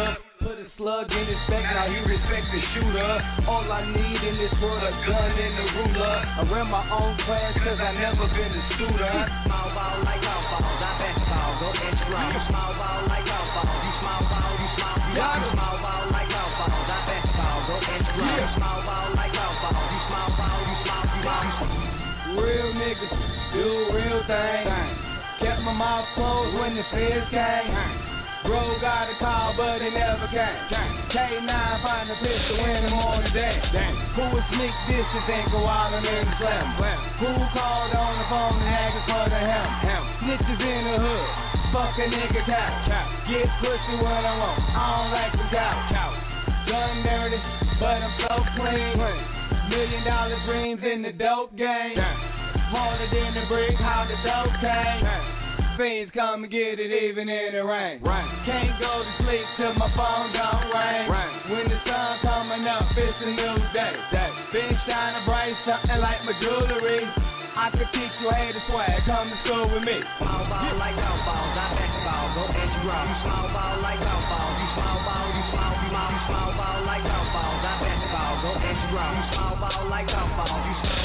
Put a slug in his back, now he respect the shooter. All I need in this world, a gun and a ruler. I wear my own class cause I never been a scooter. Small ball like golf balls, I basketball, go extra. You small ball like golf balls, you small ball, you small ball like golf balls, I basketball, go extra. You small ball like golf balls, you small ball, you small. Real niggas do real things. Kept my mouth closed when the feds came. Bro got a call, but it never came. K9 find a pistol in the morning day. Who was sneak dishes and go out and in the slam? Who called on the phone and asking for the help? Snitches in the hood, fuck a nigga couch. Get pussy when I want, I don't like the couch. Gun dirty, but I'm so clean. $1 million dreams in the dope game. Harder than the brick, how the dope came. Fiends come and get it even in the rain. Can't go to sleep till my phone don't ring. When the sun coming up, it's a new day. Been shining bright, something like my jewelry. I could teach you how to swag, come to school with me. Small ball like golf balls, I basketball, go extra. You small ball like golf balls, you small ball, you small ball like golf balls, I basketball, go extra. You small ball like golf balls, you small.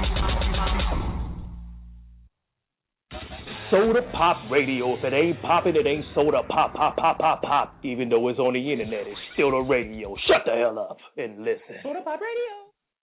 Soda Pop Radio. If it ain't popping, it ain't soda pop, pop, pop, pop, pop. Even though it's on the internet, it's still the radio. Shut the hell up and listen. Soda Pop Radio.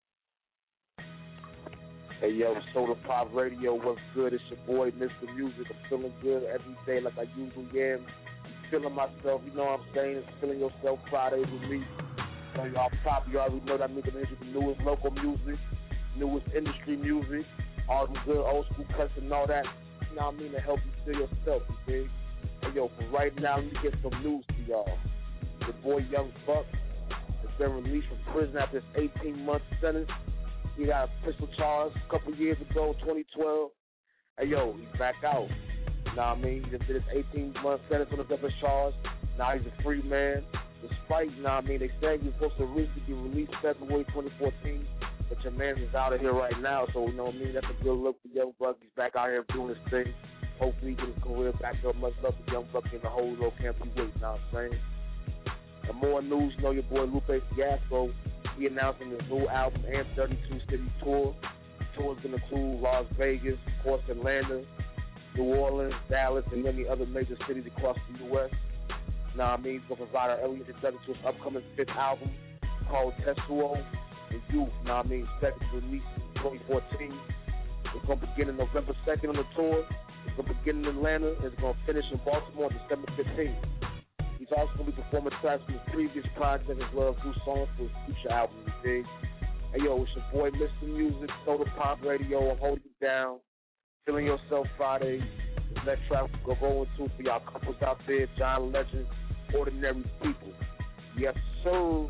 Hey yo, Soda Pop Radio, what's good? It's your boy, Mr. Music. I'm feeling good every day like I usually am. Feeling myself, you know what I'm saying? It's Feeling Yourself Fridays with me. So y'all pop, you already know that I make the newest local music, newest industry music, all the good old school cuts and all that. You know what I mean, to help you feel yourself, you dig? Hey, yo, for right now, let me get some news to y'all. Your boy Young Buck has been released from prison after his 18-month sentence. He got a pistol charge a couple years ago, 2012. Hey, yo, he's back out. You know what I mean? He just did his 18-month sentence on the other charge. Now he's a free man. Despite, you know what I mean, they said he was supposed to originally be released February 2014. But your man is out of here right now, so you know what I mean? That's a good look for Young Buck. He's back out here doing his thing. Hopefully he get his career back up. Much love to Young Buck in the whole little camp he wait, you know what I'm saying? And more news, you know your boy Lupe Fiasco. He announcing his new album and 32 City Tour. The tour is going to include Las Vegas, of course Atlanta, New Orleans, Dallas, and many other major cities across the U.S. You know what I mean? He's going to provide an early introduction to his upcoming 5th album called Tetsuo. The Youth, you know what I mean, expected to release in 2014. It's going to begin on November 2nd on the tour. It's going to begin in Atlanta, and it's going to finish in Baltimore on December 15th. He's also going to be performing tracks from his previous project as well as new songs for his future album, you dig? Hey, yo, it's your boy, Mr. Music, Soda Pop Radio. I'm holding you down. Feeling Yourself Friday. The next track we'll go into for y'all couples out there, John Legend, Ordinary People. Yes, sir.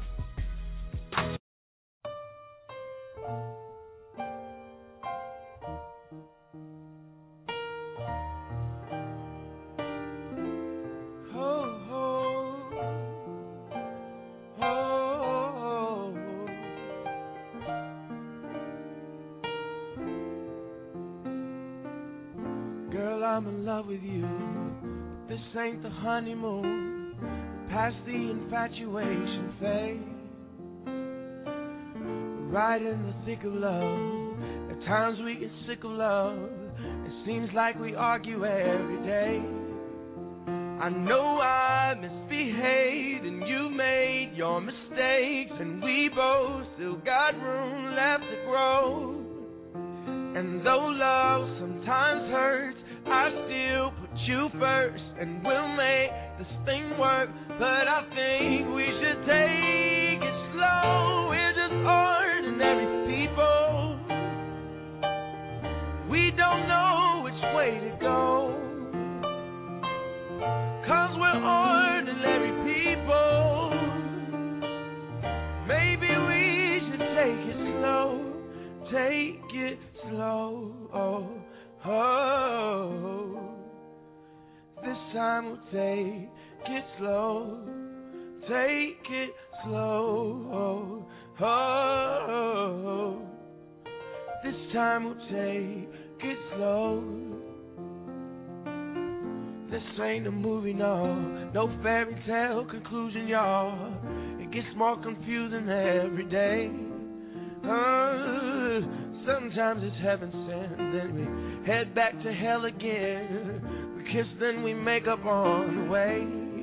I'm in love with you. This ain't the honeymoon. Past the infatuation phase. Right in the thick of love. At times we get sick of love. It seems like we argue every day. I know I misbehaved and you made your mistakes, and we both still got room left to grow. And though love sometimes hurts, I still put you first, and we'll make this thing work. But I think we should take it slow. We're just ordinary people. We don't know which way to go, 'cause we're ordinary people. Maybe we should take it slow. Take it slow. This time we'll take it slow. Take it slow. This time we'll take it slow. This ain't a movie, no fairy tale conclusion, y'all. It gets more confusing every day. Sometimes it's heaven sent, then we head back to hell again. We kiss, then we make up on the way.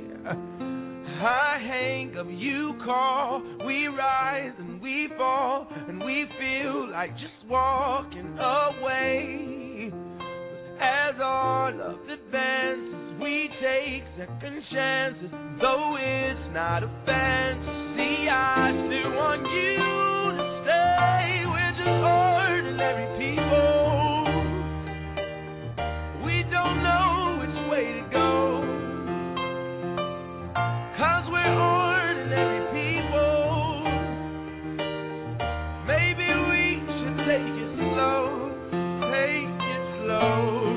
I hang up, you call, we rise and we fall, and we feel like just walking away. But as our love advances, we take second chances, though it's not a fantasy. I still want you to stay. We're just ordinary people. We don't know which way to go, 'cause we're ordinary people. Maybe we should take it slow, take it slow.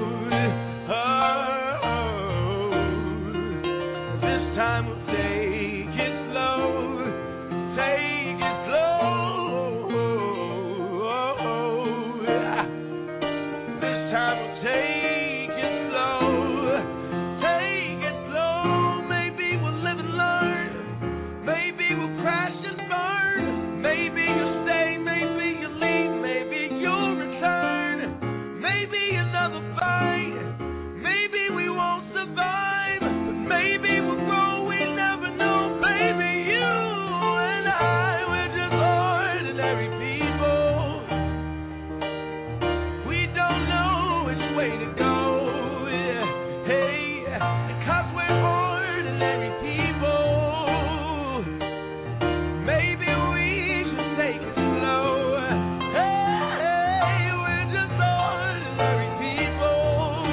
This time we'll take it slow, take it slow. This time we'll take it slow, take it slow. Maybe we'll live and learn, maybe we'll crash and burn. Maybe you'll stay, maybe you'll leave, maybe you'll return. Maybe another fight, maybe we won't survive, but maybe we'll grow, we never know. Baby, you and I, we're just ordinary people. We don't know which way to go, yeah. Hey, 'cause we're ordinary people. Maybe we should take it slow. Hey, we're just ordinary people.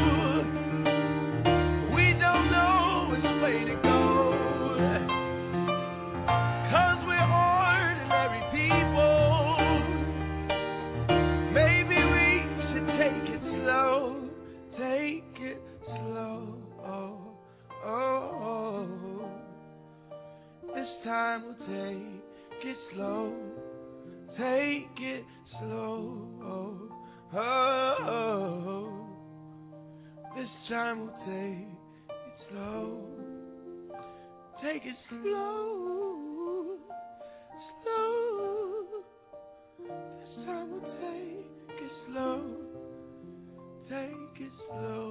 We don't know which way to go, 'cause we're ordinary people. Maybe we should take it slow, take it slow. This time we'll take it slow, take it slow. This time we'll take it slow, take it slow, slow. This time we'll take it slow, take it slow.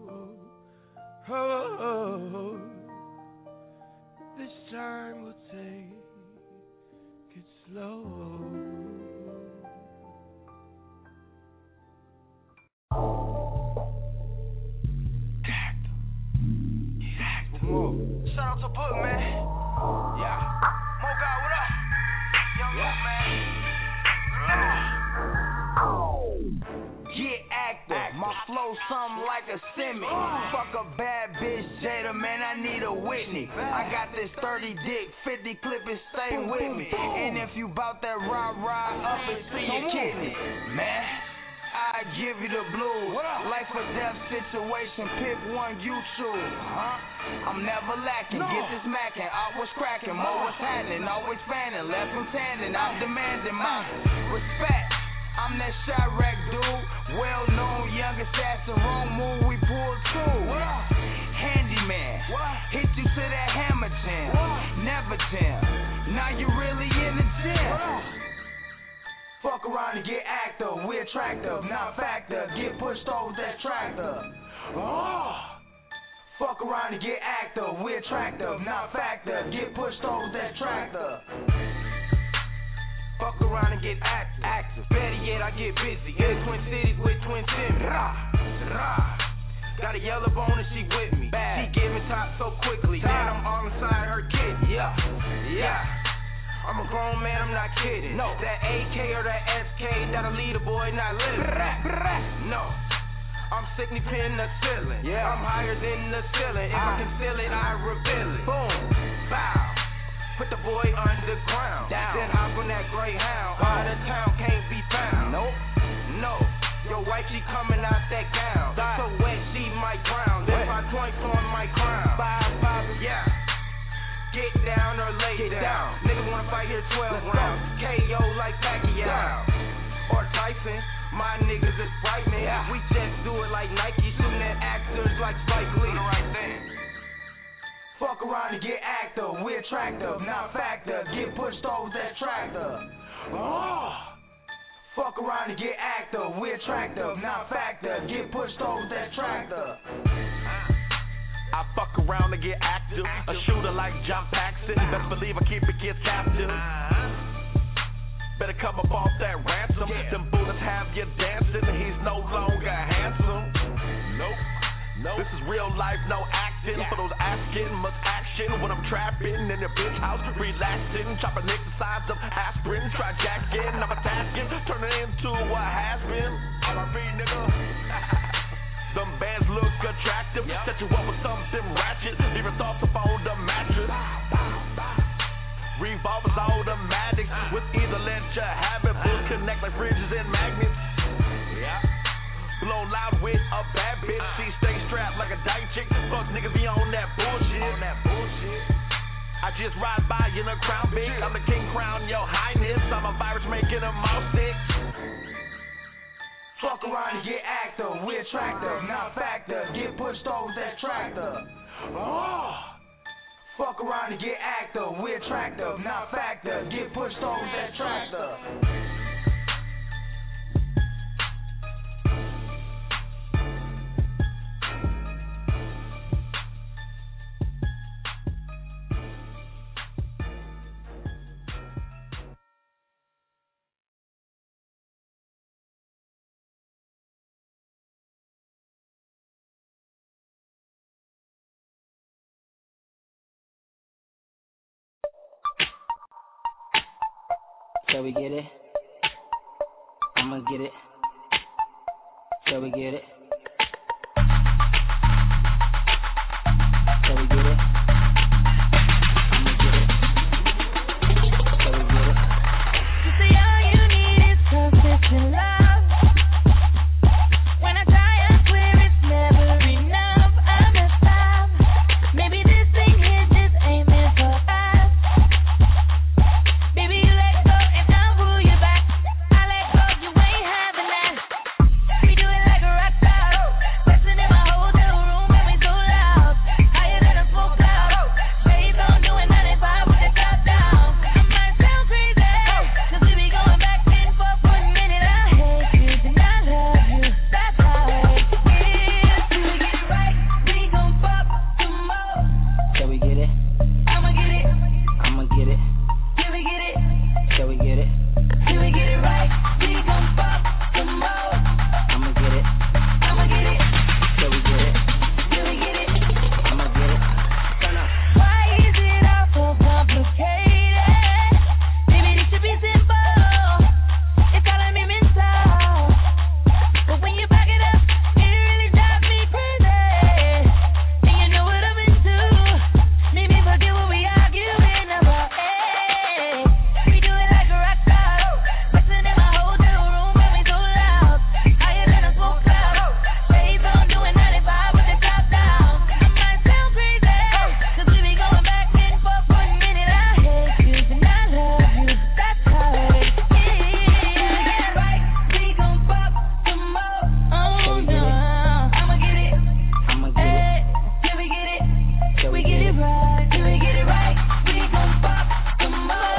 This time we'll take it slow. Shout out to Book, man. Yeah. Mo God, what up? Young Luke, man. Get active. My flow something like a semi. Fuck a bad bitch, Jada, man, I need a Whitney. I got this 30 dick, 50 clip, and stay with me. And if you bout that ride up and see your kidney, man, I give you the blues. Life or death situation, pick one you choose. I'm never lacking, get this macking. I was cracking, more was happening, always fanning, left from tanning. I'm demanding my respect. I'm that Chirac dude, well known young assassin. Wrong move, we pulled through. Handyman, hit you to that hammer jam. Never jam. Now you really in the gym. Fuck around and get active, we attractive, not factor. Get pushed over that tractor. Fuck around and get active, we attractive, not factor. Get pushed over that tractor. Fuck around and get active. Better yet, I get busy. In Twin Cities with Twin Timmy. Got a yellow bone and she with me. Bad. She giving top so quickly. Damn, I'm all inside her kidney. Yeah. I'm a grown man, I'm not kidding. No, that AK or that SK, that'll lead a boy not living. No, I'm sickly pin the ceiling. Yeah, I'm higher than the ceiling. If I conceal it, I reveal it. Boom, bow. Put the boy underground. Down. Then hop on that Greyhound. Out of town, can't be found. Nope, no. Your wife, she coming out that gown. So wet, she might drown. If I joint on my crown. 5, yeah. Get down or lay down. Niggas wanna fight here 12 rounds. KO like Pacquiao or Tyson My niggas is frightening. We just do it like Nike, shooting at actors like Spike Lee. Fuck around and get active, we're attractive, not factor. Get pushed over that tractor. Oh. Fuck around and get active, we're attractive, not factor. Get pushed over that tractor. I fuck around and get active. A shooter like John Paxson. Best believe I keep the kids captive. Better come up off that ransom. Them bullets have you dancing. He's no longer handsome. Nope. This is real life, no acting. For those asking, much action when I'm trapping in the bitch house, relaxing, chopping nicks the size of aspirin. Try jacking, I'm attacking, turning into a has-been. R.I.P. nigga. Them bands look attractive. Set you up with something ratchet. Leaving thoughts up on the mattress. Revolvers automatics with either let you have it. Bulls connect like fridges and magnets. Blow loud with a bad bitch. She stay strapped like a dyke chick. Fuck niggas be on that bullshit. I just ride by in a crown big. I'm the king crown, your highness. I'm a virus making them all sick. Fuck around and get active, we're attractive, not factor. Get pushed over that tractor. Oh. Fuck around and get active, we're attractive, not factor. Get pushed over that tractor. Shall we get it? I'ma get it. Shall we get it? Shall we get it? I'ma get it. Shall we get it? You say all you need is consistent love. When I try and swear it's never enough, I'm a stop. Maybe this thing here just ain't meant for us. Baby, you let go and I'll pull you back. I let go, you ain't having that. We do it like a rock star. Dancing in my hotel room and we so loud. Higher than a smoke cloud. Shades on doing 95 with the top down. I might sound crazy, cause we be going back and forth for a minute. I hate you, then I love you. That's how it is. Till we get it right, we gon' fuck some more. Shall we get it? I'ma get it. I'ma get it. Till we get it. Shall we get it? Till we get it right, we gon' fuck some more. I'ma get it. I'ma get it. Shall we get it? Till we get it. I'ma get it. Turn up. Why is it all so complicated? Maybe this should be simple. It's all I'm mental. But when you back it up, it really drives me crazy. And you know what I'm into. Maybe forget what we arguing about. Hey, we do it like a rock star. Dancing in my hotel room and we so loud. Higher than a smoke cloud. Shades on doing 95 with the top down. I might sound crazy, cause we be going back and forth for a minute. I hate you, and I love you. That's how it is. Till we get it right, we gon' fuck some more. Oh no, I'ma get it. I'ma get it. Till we get it. Shall We get it right, till we get it right, we gon' fuck some more.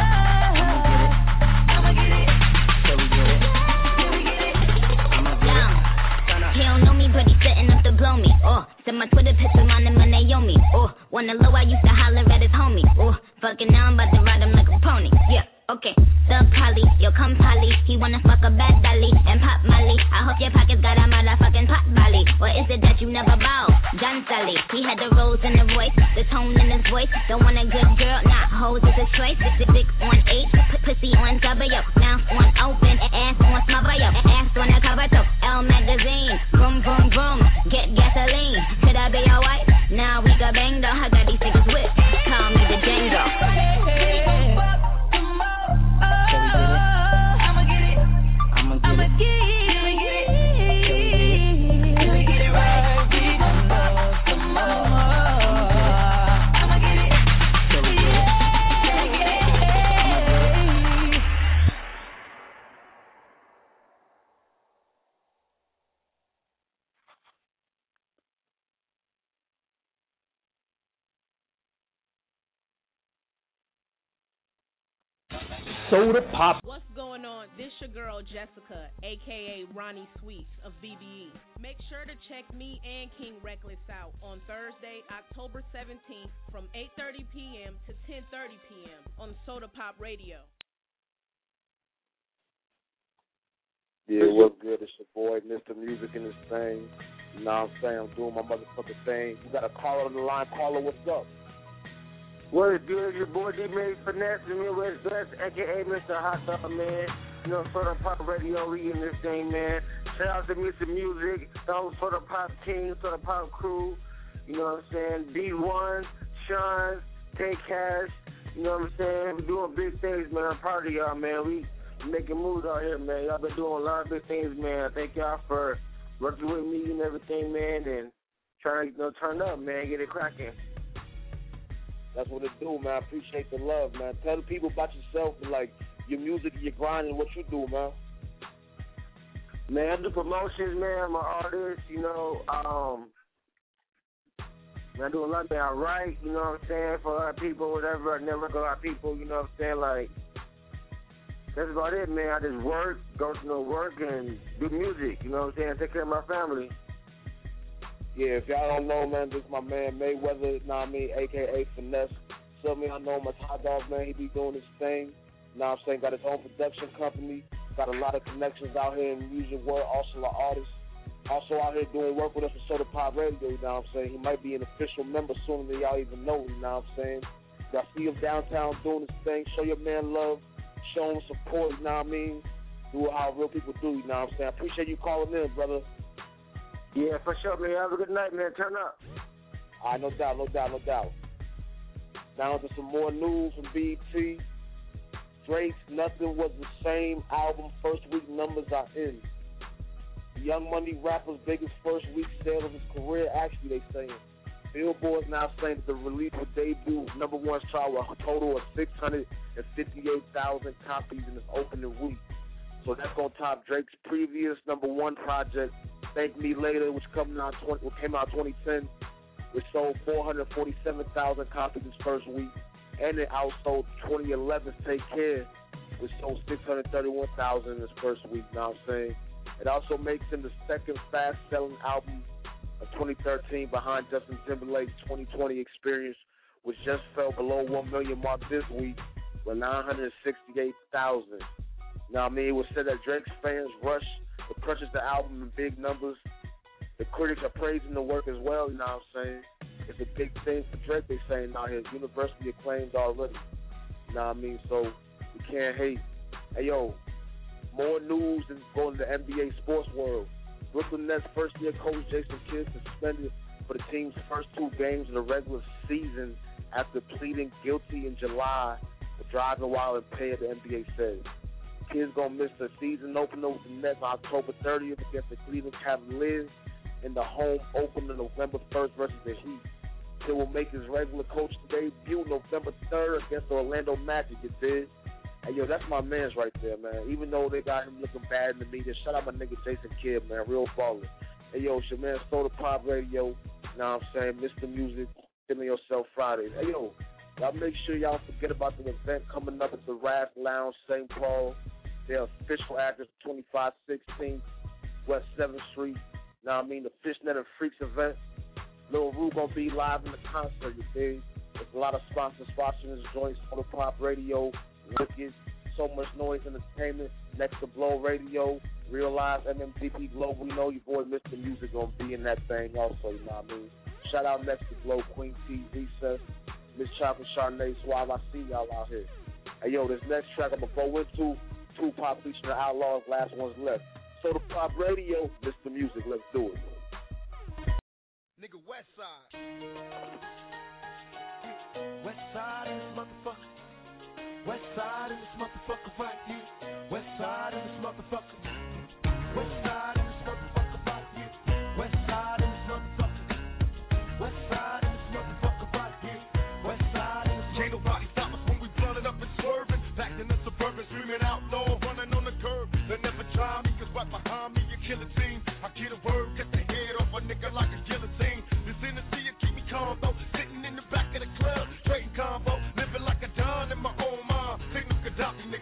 I'ma get it. Shall we get it? Till we get it. I'ma get it. Turn up. He don't know me, but he's setting up to blow me. Oh, send my Twitter picture on him and Naomi. Oh, wanna low, I used to holler at his homie. Oh, fucking now I'm about to ride him like a pony. Yeah, okay. The Polly, yo come Polly. He wanna fuck a bad dolly and pop Molly. I hope your pockets got a motherfucking pot volley. Or is it that you never bow? John Sally, he had the rose in the voice, the tone in his voice. Don't want a good girl, not hoes is a choice. 6 on 8, pussy on cover, yo. Mouth on open, ass on smother, yo. Ass on the cover, so L magazine. Vroom, vroom, vroom, get gasoline. Could I be your wife? Now we got bang, though. I got these niggas whipped. Call me the Django. I'ma get it. I'ma get I'ma it. get it. Till we get it right, we gon' fuck some more. I'ma get it. Shall we get it? Till we get it. Soda Pop. What's going on? This your girl Jessica, aka Ronnie Sweets of BBE. Make sure to check me and King Reckless out on Thursday, October 17th from 8:30 p.m. to 10:30 p.m. on Soda Pop Radio. Yeah, what's good? It's your boy, Mr. Music in this thing. You know what I'm saying? I'm doing my motherfucking thing. You got a caller on the line. Caller, what's up? What is good? Your boy D-Made Finesse and Midwest Best, a.k.a. Mr. Hot Dog, man. You know, Soda Pop Radio, we in this thing, man. Shout out to Mr. Music, Soda Pop King, Soda Pop Crew. You know what I'm saying? D1, Sean, K-Cash. You know what I'm saying? We're doing big things, man. I'm proud of y'all, man. We making moves out here, man. Y'all been doing a lot of big things, man. Thank y'all for working with me and everything, man, and trying to turn up, man, get it cracking. That's what it do, man. I appreciate the love, man. Tell the people about yourself and, like, your music and your grind and what you do, man. Man, I do promotions, man. I'm an artist, you know. Man, I do a lot, man. I write, you know what I'm saying, for a lot of people, whatever. I never go out people, you know what I'm saying, like, that's about it, man. I just work, go to no work, and do music, you know what I'm saying, take care of my family. Yeah, if y'all don't know, man, this is my man Mayweather, you know what I mean, a.k.a. Finesse. So, I know him as Hot Dog, man. He be doing his thing. You know what I'm saying? Got his own production company. Got a lot of connections out here in the music world. Also an artist. Also out here doing work with us for Soda Pop Radio, you know what I'm saying? He might be an official member sooner than y'all even know, you know what I'm saying? Y'all see him downtown doing his thing. Show your man love. Show him support, you know what I mean? Do it how real people do, you know what I'm saying? I appreciate you calling in, brother. Yeah, for sure, man. Have a good night, man. Turn up. All right, no doubt. Now to some more news from BET. Drake's Nothing Was the Same album first week numbers are in. The Young Money rapper's biggest first week sale of his career, actually, they saying. Billboard's now saying that the release will debut number one chart with a total of 658,000 copies in its opening week. So that's going to top Drake's previous number one project, Thank Me Later, which came out 2010, which sold 447,000 copies its first week, and it outsold 2011's Take Care, which sold 631,000 in its first week. You know what I'm saying? It also makes him the second fast-selling album of 2013 behind Justin Timberlake's 2020 Experience, which just fell below 1 million mark this week with 968,000. You know what I mean? It was said that Drake's fans rushed to purchase the album in big numbers. The critics are praising the work as well, you know what I'm saying? It's a big thing for Drake, they saying now. His universally acclaimed already. You know what I mean? So we can't hate. Hey, yo, more news is going to the NBA sports world. Brooklyn Nets first-year coach Jason Kidd suspended for the team's first two games of the regular season after pleading guilty in July for driving while impaired, the NBA says. Kidd's going to miss the season opener with the Nets on October 30th against the Cleveland Cavaliers in the home opener November 1st versus the Heat. Kidd will make his regular coach debut November 3rd against the Orlando Magic, you did. Hey, yo, that's my man's right there, man. Even though they got him looking bad in the media, shout out my nigga Jason Kidd, man. Real baller. Hey, yo, it's your man Soda Pop Radio. You know what I'm saying? Mr. Music, Feeling Yourself Fridays. Hey, yo, y'all make sure y'all don't forget about the event coming up at the Raz Lounge, St. Paul. Their official address, 2516 West 7th Street. Now I mean the Fishnet and Freaks event. Lil Rue gonna be live in the concert, you dig? There's a lot of sponsors sponsoring this joint, Soda Pop Radio, Wicked, So Much Noise Entertainment, Next to Blow Radio, Real Live, MMDP Global. You know your boy Mr. Music gonna be in that thing also, you know what I mean? Shout out Next to Blow, Queen T, Recess, Miss Chocolate, Charnay, Suave. I see y'all out here. Hey yo, this next track I'm gonna go into, Tupac featuring the Outlaws, last one's left. Soda Pop Radio, Mr. Music, let's do it. Nigga, West Side. West Side in this motherfucker. West Side in this motherfucker right here. West Side in this motherfucker. West Side in this motherfucker right here. West Side in this motherfucker. West Side in this motherfucker right here. West Side in this. Can't nobody stop us when we flooded up and swerving. Back in the suburban, screaming outlaw, running on the curb. They never try me, cause right behind me, you kill a team. I get a word, get the head off a nigga like a guillotine. This Tennessee, it keep me calm though. Sitting in the back of the club, trading combo. Living like a don in my own mind. Signal Gaddafi, nigga,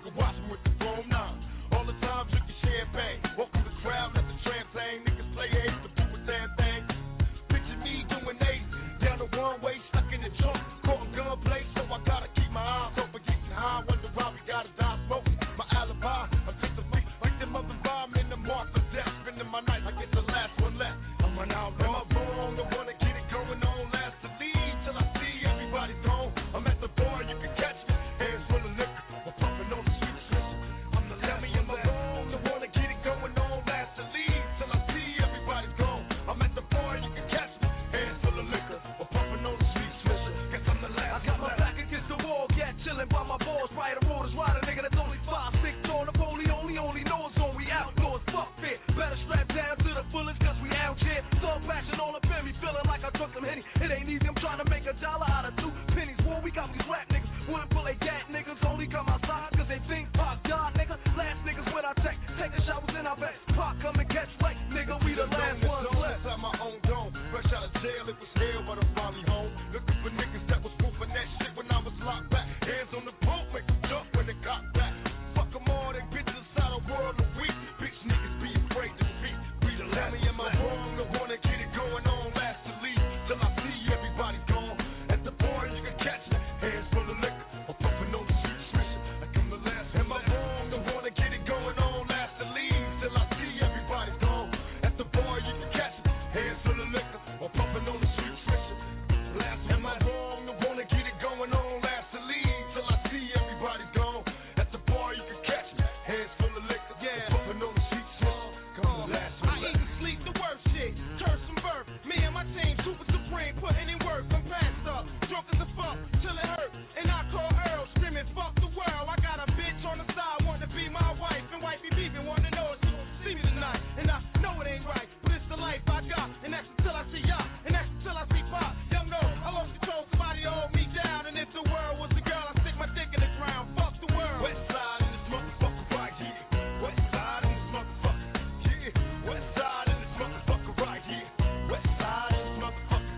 can watch me with the chrome 9. All the time drinking champagne. Walk through the crowd, let the tramp hang. Niggas play hate to do a damn thing. Picture me doing 8 down the one-way, stuck in the trunk. Caught gunplay, so I gotta keep my eyes open. Getting high, wonder why we gotta die smoking. My alibi, I'm just a freak. Like them other bomb in the mark of death. Spending my night, I get the last one left. I'm an outlaw. Am I wrong? I wanna get it going on. Last to leave till I see everybody gone. I'm at the bar, you can catch me. Hands full of liquor, I'm pumping on the sweet switch. I'm the tell me, am I wrong? I wanna get it going on. Last to leave till I see everybody gone. I'm at the bar, you can catch me. Hands full of liquor, I'm pumping on the sweet switch. Guess I'm the last. I got my back against the wall, yeah, chilling by my balls. Right, the road is right, a nigga that's only 5'6" tall. Napoleon only knows when we outdoors. Fuck fit, better strap down to the fullest, cause we out here. Some passion all up in me, feeling like I took some Henny. It ain't easy, I'm trying to make $1 out of 2 pennies. Boy, we got these rap niggas, wouldn't pull a gat niggas, only come outside cause they think Pac died, nigga. Last niggas when I take the showers in our back. Pac come and catch right, nigga, we the last ones left. Inside my own dome, fresh out of jail, it was hell, but I'm finally home. Looking for niggas that was proofing that shit when I was locked back. Hands on the pole, make them jump when they got back. Fuck them all, they bitches inside a world of weak. Bitch niggas be afraid to speak. We the last. Tell me, am I wrong? I wanna get it going on, last to leave till I see everybody gone. At the bar, you can catch me, hands full of liquor, I'm pumping on the sweet switcher. Like I'm the last. Am I wrong? I wanna get it going on, last to leave till I see everybody gone. At the bar, you can catch me, hands full of liquor, I'm pumping on the sweet switcher. Last. Am I wrong? I wanna get it going on, last to leave till I see everybody gone. At the bar, you can catch me, hands full of liquor, I'm pumping on the sweet switcher. Come the last. I eat and sleep the worst shit. Curse from birth. Me and my team, super supreme, putting in work. I'm passed up, drunk as a fuck, till it hurt. And I call Earl, screaming, fuck the world. I got a bitch on the side, wanting to be my wife. And wifey beefing, wanting to know if she gon' see me tonight. And I know it ain't right, but it's the life I got. And that's until I see y'all, and that's until I see Pop. Young no, I lost control, somebody to hold me down. And if the world was a girl, I stick my dick in the ground. Fuck the world. West side in this motherfucker right here. West side in this motherfucker. Yeah. West side in this motherfucker right here. West side in this motherfucker.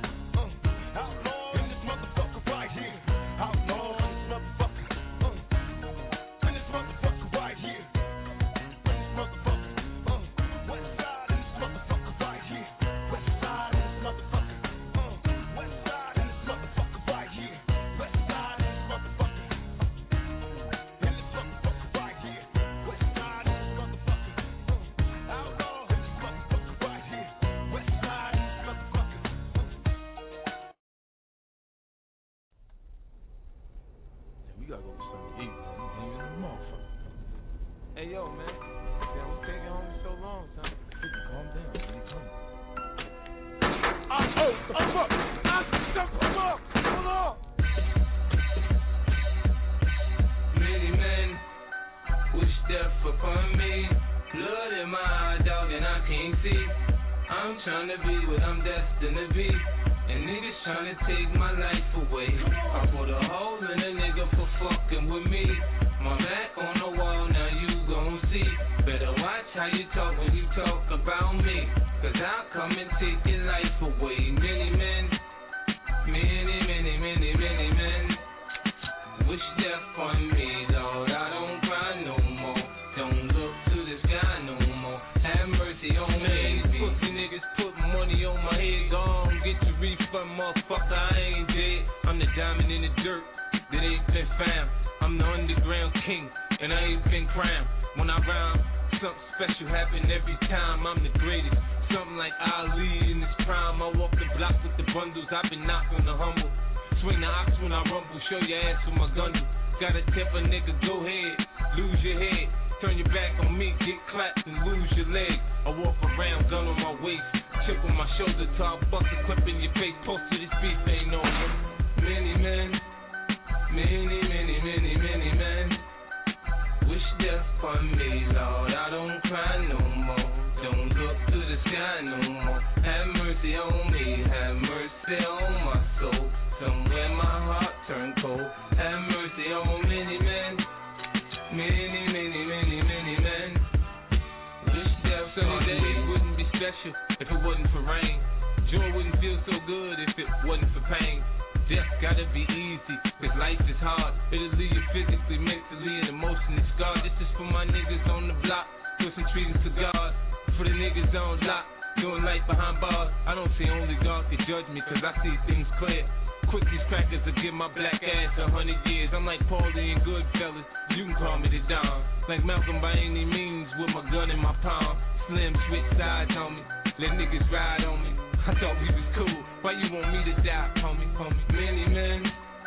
Outlaw in this motherfucker right here. Outlaw in this motherfucker. In this motherfucker right here. In this motherfucker. West side in this motherfucker right here. West side in this motherfucker. West side in this motherfucker right here. West side in this motherfucker. In this motherfucker right here. West side in this motherfucker. Outlaw in this motherfucker right here. West side in this motherfucker. We gotta go get something to eat, man. I'm hungry as a motherfucker. Hey, yo, man. Damn, what's taking home so long, son? Calm down, man. Come on. Hold on. Many men wish death upon me. Blood in my eye, dog, and I can't see. I'm trying to be what I'm destined to be. And niggas trying to take my life away. I put a hole in a nigga for fucking with me. My back on the wall, now you gon' see. Better watch how you talk when you talk about me. Cause I'll come and take your life away. Many men wish death on me, Lord. I don't cry no more. Don't look to the sky no more. Have mercy on me. Pussy niggas put money on my head. Gone, get your refund, motherfucker. I ain't dead. I'm the diamond in the dirt that ain't been found. I'm the underground king, and I ain't been crowned. When I rhyme, something special happen every time. I'm the greatest. Something like Ali in his prime. I walk the block with the bundles. I've been knocking the humble. Swing the ox when I rumble. Show your ass with my gun. Gotta tip a nigga, go ahead. Lose your head. Turn your back on me, get clapped and lose your leg. I walk around, gun on my waist. Chip on my shoulder, till I bust a clip in your face. Post to this beef ain't over. Many men wish death on me, Lord. I don't cry no more. Don't look to the sky no more. Have mercy on me. Have mercy on my soul. Somewhere my heart turned cold. Have mercy on many men. Many men. Wish death sunny days wouldn't be special if it wasn't for rain. Joy wouldn't feel so good if it wasn't for pain. Death gotta be easy, cause life is hard. It'll leave you physically, mentally, and emotionally scarred. This is for my niggas on the block, pushing trees and cigars. For the niggas on lock, doing life behind bars. I don't say only God can judge me, cause I see things clear. Quick these crackers will give my black ass 100 years. I'm like Paulie and Goodfellas, you can call me the Don. Like Malcolm by any means, with my gun in my palm. Slim switch sides on me, let niggas ride on me. I thought we was cool, why you want me to die, homie? Many men,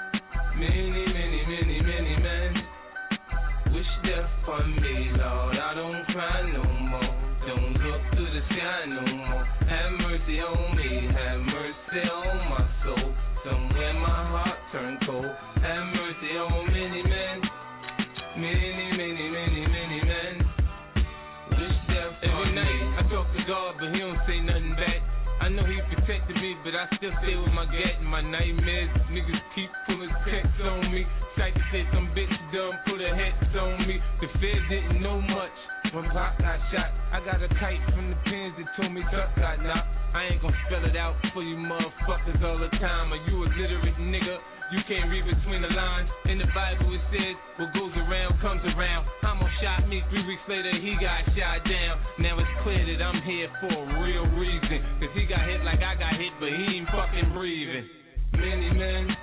many men wish death on me, Lord. I don't cry no more, don't look to the sky no more. Have mercy on me, have mercy on my soul. Somewhere my heart turned cold. Have mercy on many men, many men wish death on me. Every night I talk to God, but he don't say nothing back. I know he protected me, but I still stay with my gat and my nightmares. Niggas keep pulling texts on me. Psych said some bitch done put a hex on me. The feds didn't know much when Pop got shot. I got a kite from the pins that told me Tuck got knocked. I ain't gon' spell it out for you motherfuckers all the time. Are you a literate nigga? You can't read between the lines. In the Bible it says, what goes around comes around. Homo shot me, 3 weeks later he got shot down. Now it's clear that I'm here for a real reason. Cause he got hit like I got hit, but he ain't fucking breathing. Many men,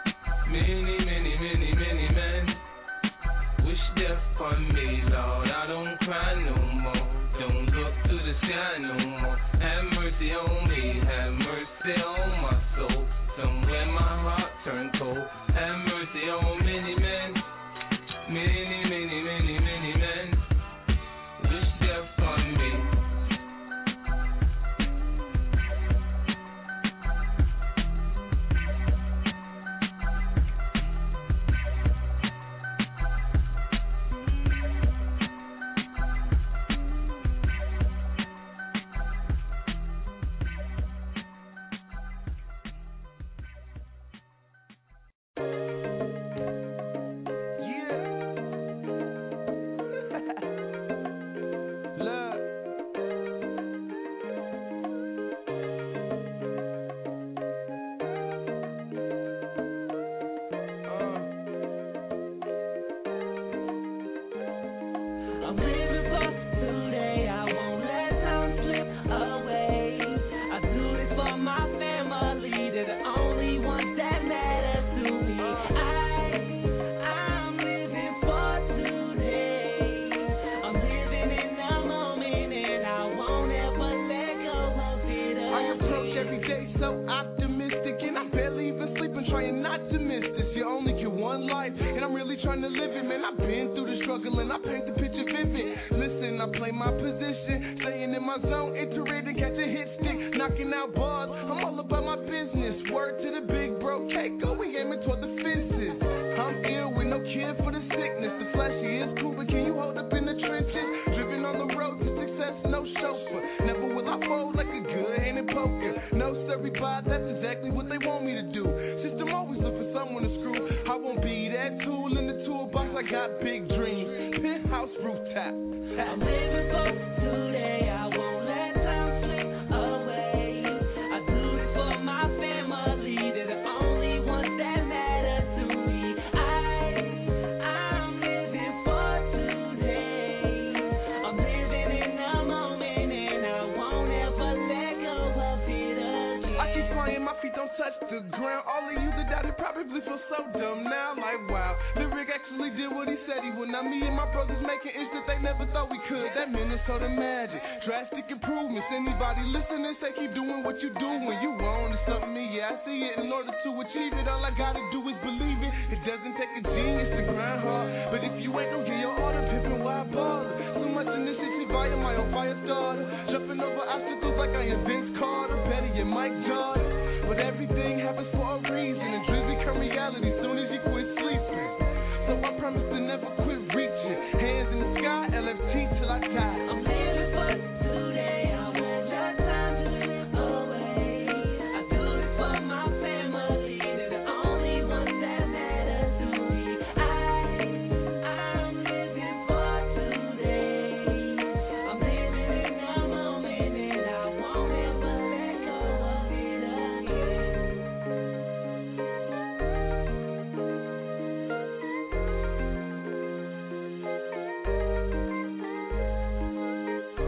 many men wish death on me, Lord. I don't cry no more, don't look to the sky no more. Have mercy on me, have mercy on my soul. Somewhere my heart turned cold. Have mercy on many men, many men wish death on me.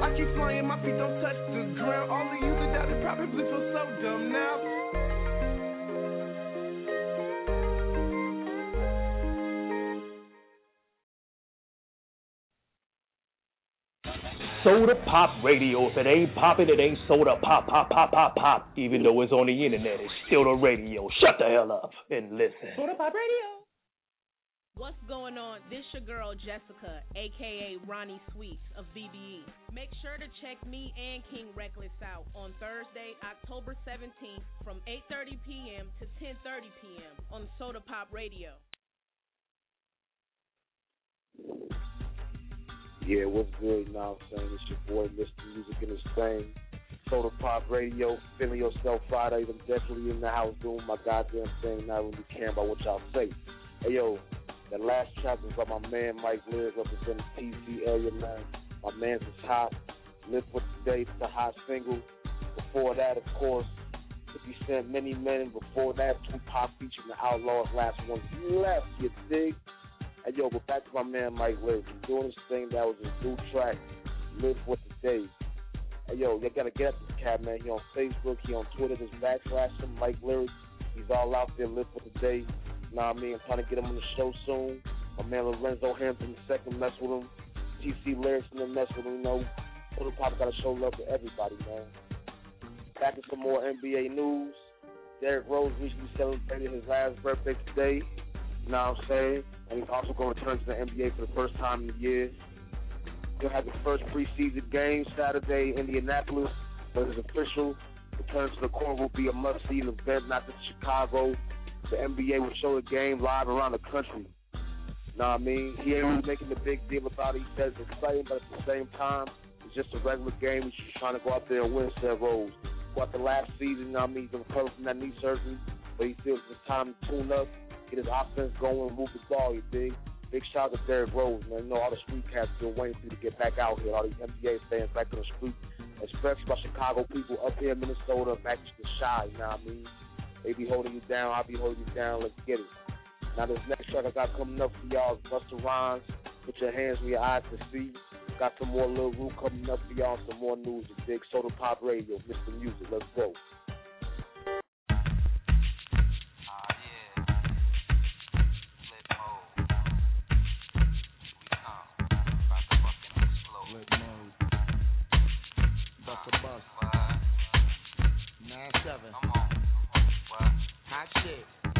I keep flying, my feet don't touch the ground. All of you that doubted probably feel so dumb now. Soda Pop Radio. If it ain't poppin', it ain't soda pop, pop, pop, pop, pop. Even though it's on the internet, it's still the radio. Shut the hell up and listen. Soda Pop Radio. What's going on? This your girl Jessica, aka Ronnie Sweets of VBE. Make sure to check me and King Reckless out on Thursday, October 17th from 8:30 p.m. to 10:30 p.m. on Soda Pop Radio. Yeah, what's good? Now I'm saying it's your boy, Mr. Music in his thing. Soda Pop Radio, feeling yourself Friday. I'm definitely in the house doing my goddamn thing, not really caring about what y'all say. Hey, yo, that last track was by my man Mike Lyric representing TC area, man. My man's is hot. Live for Today, it's a hot single. Before that, of course, 50 Cent, Many Men. Before that, Tupac featuring the Outlaws, last one. You left, you dig? Hey, yo, but back to my man Mike Lyric. He's doing this thing that was his new track, Live for Today. Hey, yo, you gotta get at this cat, man. He on Facebook, he on Twitter, just backslash him, Mike Lyric. He's all out there, Live for Today. You know what I mean? I'm trying to get him on the show soon. My man Lorenzo Hampton II mess with him. TC Lyrics in the mess with him, you know. Soda Pop gotta show love to everybody, man. Back to some more NBA news. Derrick Rose recently celebrated his last birthday today. You know what I'm saying? And he's also going to return to the NBA for the first time in a year. He'll have his first preseason game Saturday in Indianapolis, but his official return to the court will be a must-see event, not just Chicago. The NBA will show the game live around the country. You know what I mean? He ain't really making a big deal about it. He says it's exciting, but at the same time, it's just a regular game. He's just trying to go out there and win, said Rose. Throughout the last season, you know what I mean? He's been recovering from that knee surgery, but he feels it's time to tune up, get his offense going, and move the ball, you dig? Big shout out to Derrick Rose, man. You know, all the street cats still waiting for you to get back out here. All these NBA fans back on the street, especially by Chicago people up here in Minnesota, back to the shy, you know what I mean? They be holding you down, I'll be holding you down, let's get it. Now this next track I got coming up for y'all is Busta Rhymes, Put Your Hands Where Your Eyes Can See. Got some more Lil Rue coming up for y'all, some more news, the big Soda Pop Radio, Mr. Music, let's go. Hot shit.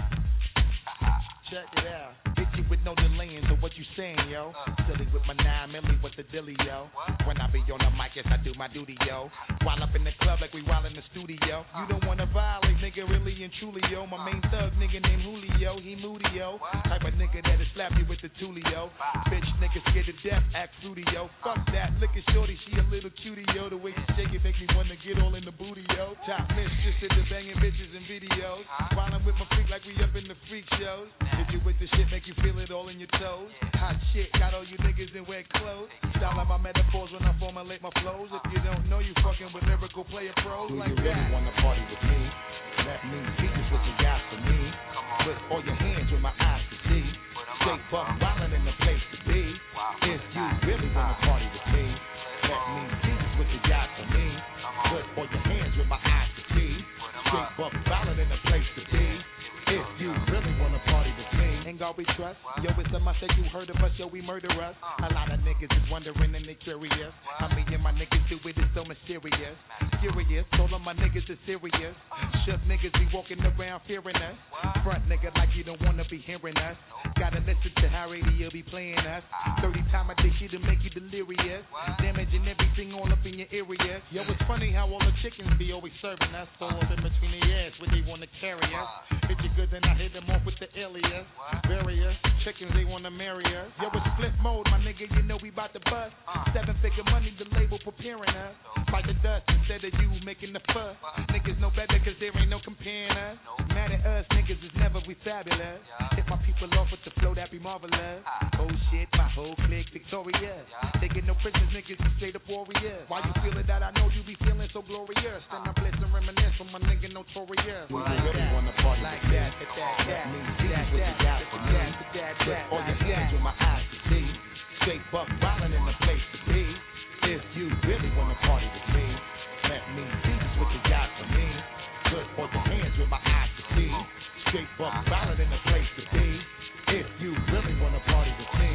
Check it out. Hit you with no delaying to what you saying, yo. Silly with my 9 milli, what's the dilly, yo? When I be on the mic, yes, I do my duty, yo. While up in the club like we while in the studio. You don't wanna violate, nigga, really and truly, yo. My main thug, nigga named Julio, he moody, yo. Type of nigga that'll slap you with the tulio. Bitch, nigga scared to death, act fruity, yo. Fuck that, look at shorty, she a little cutie, yo. The way she shake it make me wanna get all in the booty, yo. Top mistress in the banging bitches and videos. While I'm with my freak like we up in the freak shows. If you with the shit, make you feel it all in your toes. Hot shit, got all you niggas in wet clothes. Style out my metaphors when I formulate my flows. If you don't know, you fucking with lyrical player pros like that. Do you really wanna party with me? Let me see just what you got for me. Put all your hands with my eyes to see. Straight buck wildin' in the place to be. If you really wanna party with me, let me see just what you got for me. Put all your hands with my eyes to see. Straight buck wildin' in the place to be. If you really wanna party with me, ain't God we trust. Yo, it's a must that you heard of us, yo, we murder us. A lot of niggas is wondering and they curious. How me and my niggas do it is so mysterious. Curious, all of my niggas is serious. Shook niggas be walking around fearing us. Front nigga like you don't wanna be hearing us. Gotta listen to how radio be playing us. 30 times I think to make you delirious. Damaging everything all up in your area. Yo, it's funny how all the chickens be always serving us. So up in between the ass when they wanna carry us. If you good, then I hit them off with the alias. Various chickens, they wanna marry us. Yo, it's flip mode, my nigga, you know we bout to bust. 7-figure money, the label preparing us. Fight the dust instead of you making the fuss. Niggas know better cause there ain't no comparing us. Mad at us, niggas is never we fabulous. Hit my people off with the flow, that be marvelous. Oh shit, my whole clique victorious. Taking no prisoners, niggas is straight up warriors. Why you feeling that? I know you be feeling so glorious. Then I bless and reminisce from my nigga notorious. Do you really wanna party like that? Let me see what you got for me. Put all your hands with my eyes to see. Straight buck wildin' in the place to be. If you really wanna party with me, let me see just what you got for me. Good for your hands with my eyes to see. Straight buck valid in the place to be. If you really wanna party with me.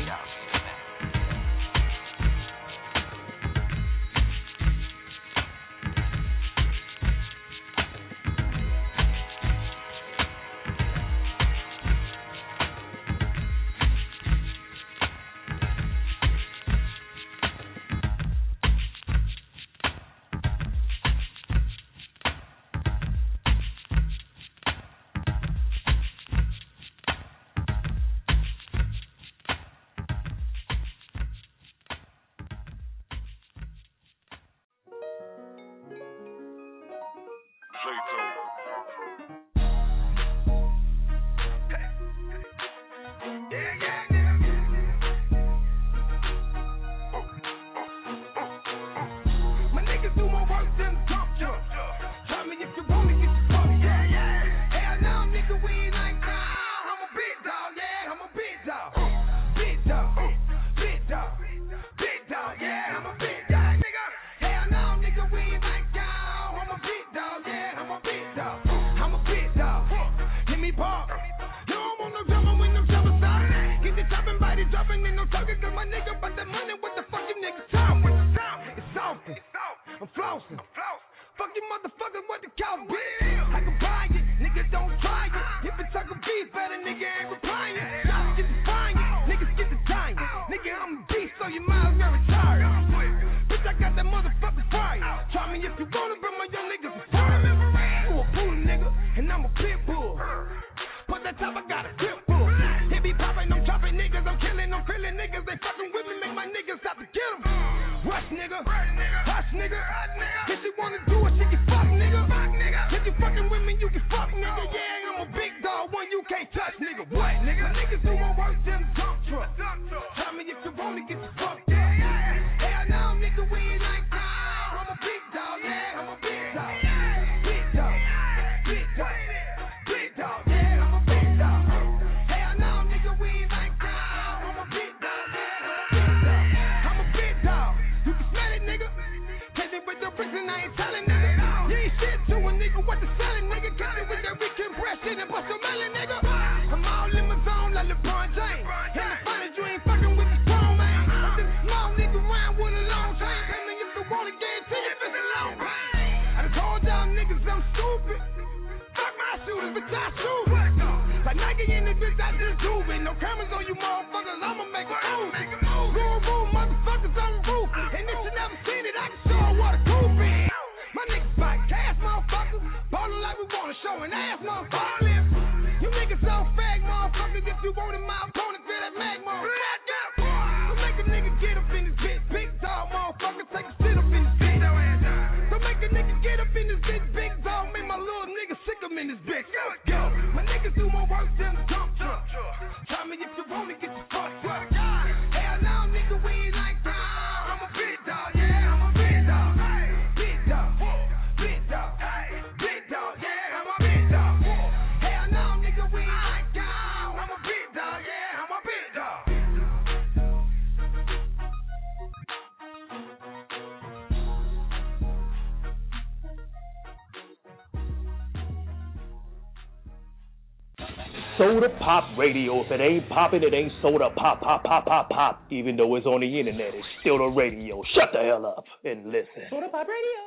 Soda Pop Radio. If it ain't popping, it ain't soda pop, pop, pop, pop, pop. Even though it's on the internet, it's still the radio. Shut the hell up and listen. Soda Pop Radio.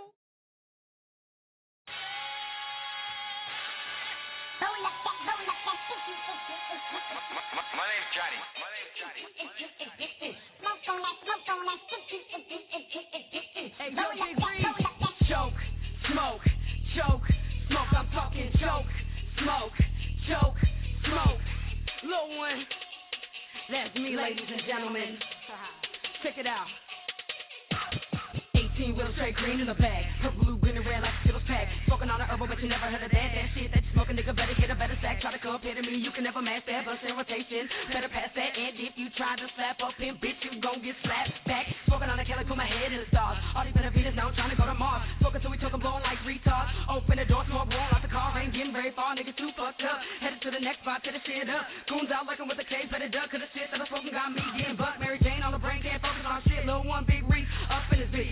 My name's Johnny. Hey, yo, Big Reed. Choke, smoke, choke, smoke. I'm talking choke, smoke, choke, smoke. Little one. That's me, ladies and gentlemen. Check it out. 18 wheel straight green in the bag. Purple, blue, green, and red like a Skittles pack. Smoking on a herbal, but you never heard of that. That shit that you smoking, nigga, better get a better sack. Try to compare to me, you can never match that. Bust in rotation, better pass that. And if you try to slap up him, bitch, you gon' get slapped back. Smoking on a Kelly, put my head in the stars. All these better beaters now, I'm trying to go to Mars. Smoking till we took 'em blowing like retards. Open the door, smoke, roll out the car. Ain't getting very far, niggas too fucked up. Headed to the next spot, to the shit up. Goons out looking with the case, better duck, cause the shit that I'm smoking got me getting bucked. Mary Jane on the brain, can't focus on shit. Lil' one, Big Reese, up in this bitch.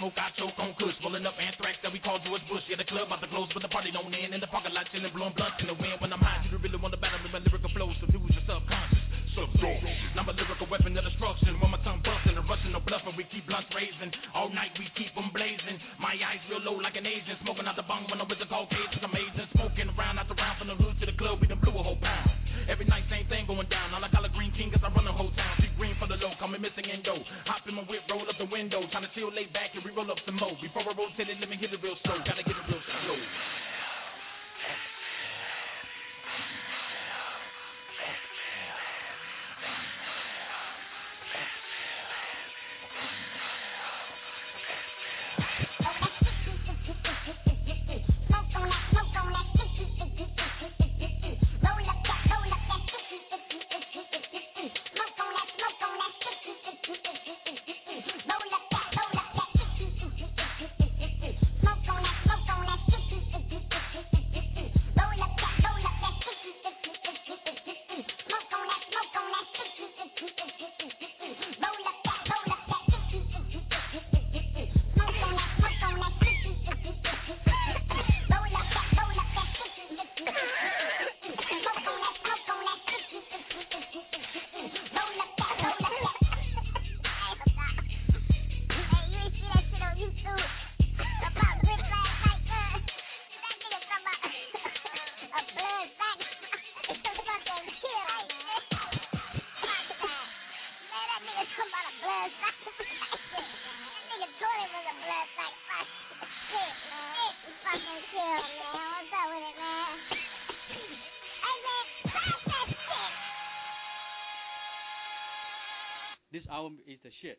smoke, I choke on kush. Rolling up anthrax that we call George Bush. Yeah, the club about to close, but the party don't end. In the parking lot, chilling, blowing blunts in the wind. When I'm high, you really want to battle with my lyrical flows. So lose your subconscious. Now my lyrical weapon of destruction. When my tongue busting and rushing, no bluffing, we keep blunts raising. All night we keep them blazing. My eyes real low like an Asian. Smoking out the bong when I'm with the Caucasians. Amazing. Smoking around after round from the hood to the club. We done blew a whole pound. Every night same thing going down. All I call a green king cause I run the whole town. See green for the low, call me missing endo. Hop in my whip, roll up the window. Trying to chill, lay back and we roll up some more. Before I rotate it, let me hit it real slow. Gotta get it real slow. This album is the shit.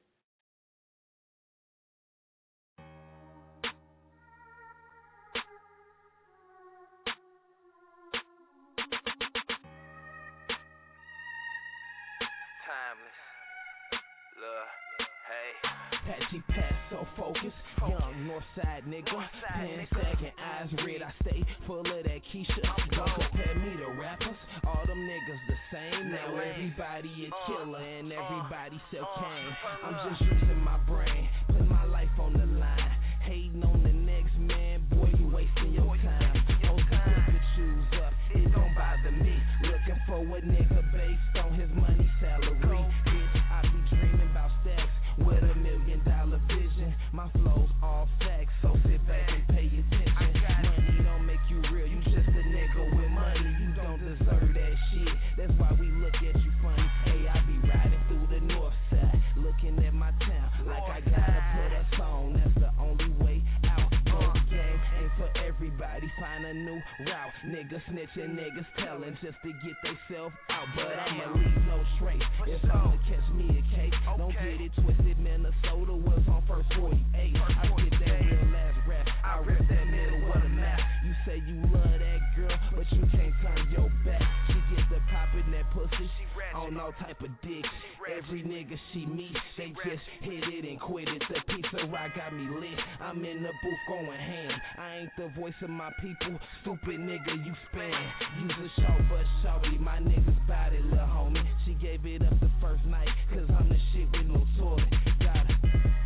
Timeless. Look, hey. Patchy pass, so focused. Young Northside nigga. Pen second, eyes red. I stay full of that Keisha. Don't compare me to rappers. All them niggas the same. Now everybody a killer and everybody sell cane. I'm just using my brain, put my life on the line. Hating on the next man, boy, you wasting your time. Hoes quick to choose up, it don't bother me. Looking for a nigga based on his money salary. Bitch, I be dreaming about stacks with $1 million vision. My flow's all facts, so sit back and pay attention. Money don't make you real, you just a nigga with money. You don't deserve that shit, that's why we look at you funny. Hey, I be riding through the north side, looking at my town like I gotta put us on. That's the only way out. Both game ain't for everybody, find a new route. Niggas snitching, niggas telling just to get theyself out. But I'ma leave no trace if I'ma catch me a case. Don't get it twisted, Minnesota was on first 48. I get that real last rap, I rip that middle of the map. You say you love that girl, but you can't turn your back. She gets the poppin' that pussy on all type of dicks. Every nigga she meets, they just hit it and quit it. The pizza rock got me lit, I'm in the booth going ham. I ain't the voice of my people, stupid nigga you spin. Use a show but shorty, my niggas bout it, lil' homie. She gave it up the first night, cause I'm the shit with no toilet. Got it.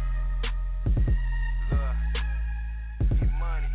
Get money.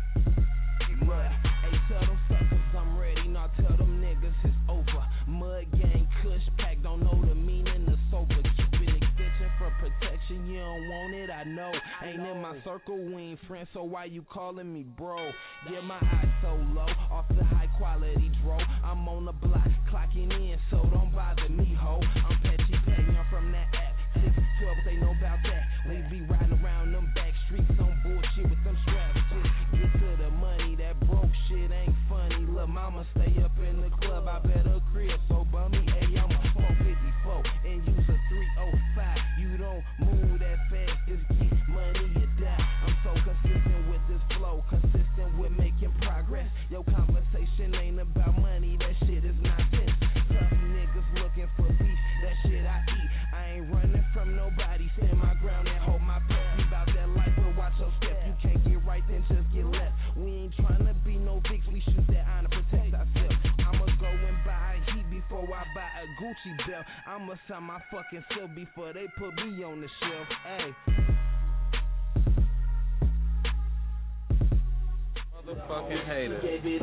Hey, tell them suckers I'm ready, now tell them niggas it's over. Mud gang, kush pack, don't know the meaning of sober. Keep an extension for protection, you don't want it, I know. Ain't in my circle, we ain't friends, so why you calling me bro? Yeah, my eyes so low, off the high quality dro. I'm on the block, clocking in, so don't bother me, ho. I'm Patchy Pay, I'm from that app. 612, they know about that. We be riding around them back streets on bullshit with them straps. Just get to the money, that broke shit ain't funny. Lil' mama stay up in the club, I bet her crib so bummy. Hey, I'm a 454 and use a 305. You don't move that fast, just get money or die. I'm so consistent with this flow, consistent with making progress. Your conversation ain't about money, that shit is nonsense. Tough niggas looking for beef, that shit I eat. I ain't running from nobody, stand my ground and hold my breath. We bout that life, but watch your step. You can't get right, then just get left. We ain't trying to be no dicks, we shoot that honor, protect ourselves. I'ma go and buy a Heat before I buy a Gucci belt. I'ma sign my fucking self before they put me on the shelf. Hey. hater.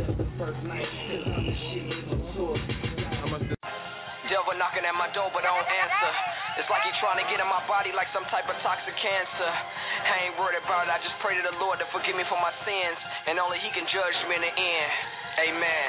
Devil knocking at my door, but I don't answer. It's like he trying to get in my body like some type of toxic cancer. I ain't worried about it. I just pray to the Lord to forgive me for my sins, and only He can judge me in the end. Amen.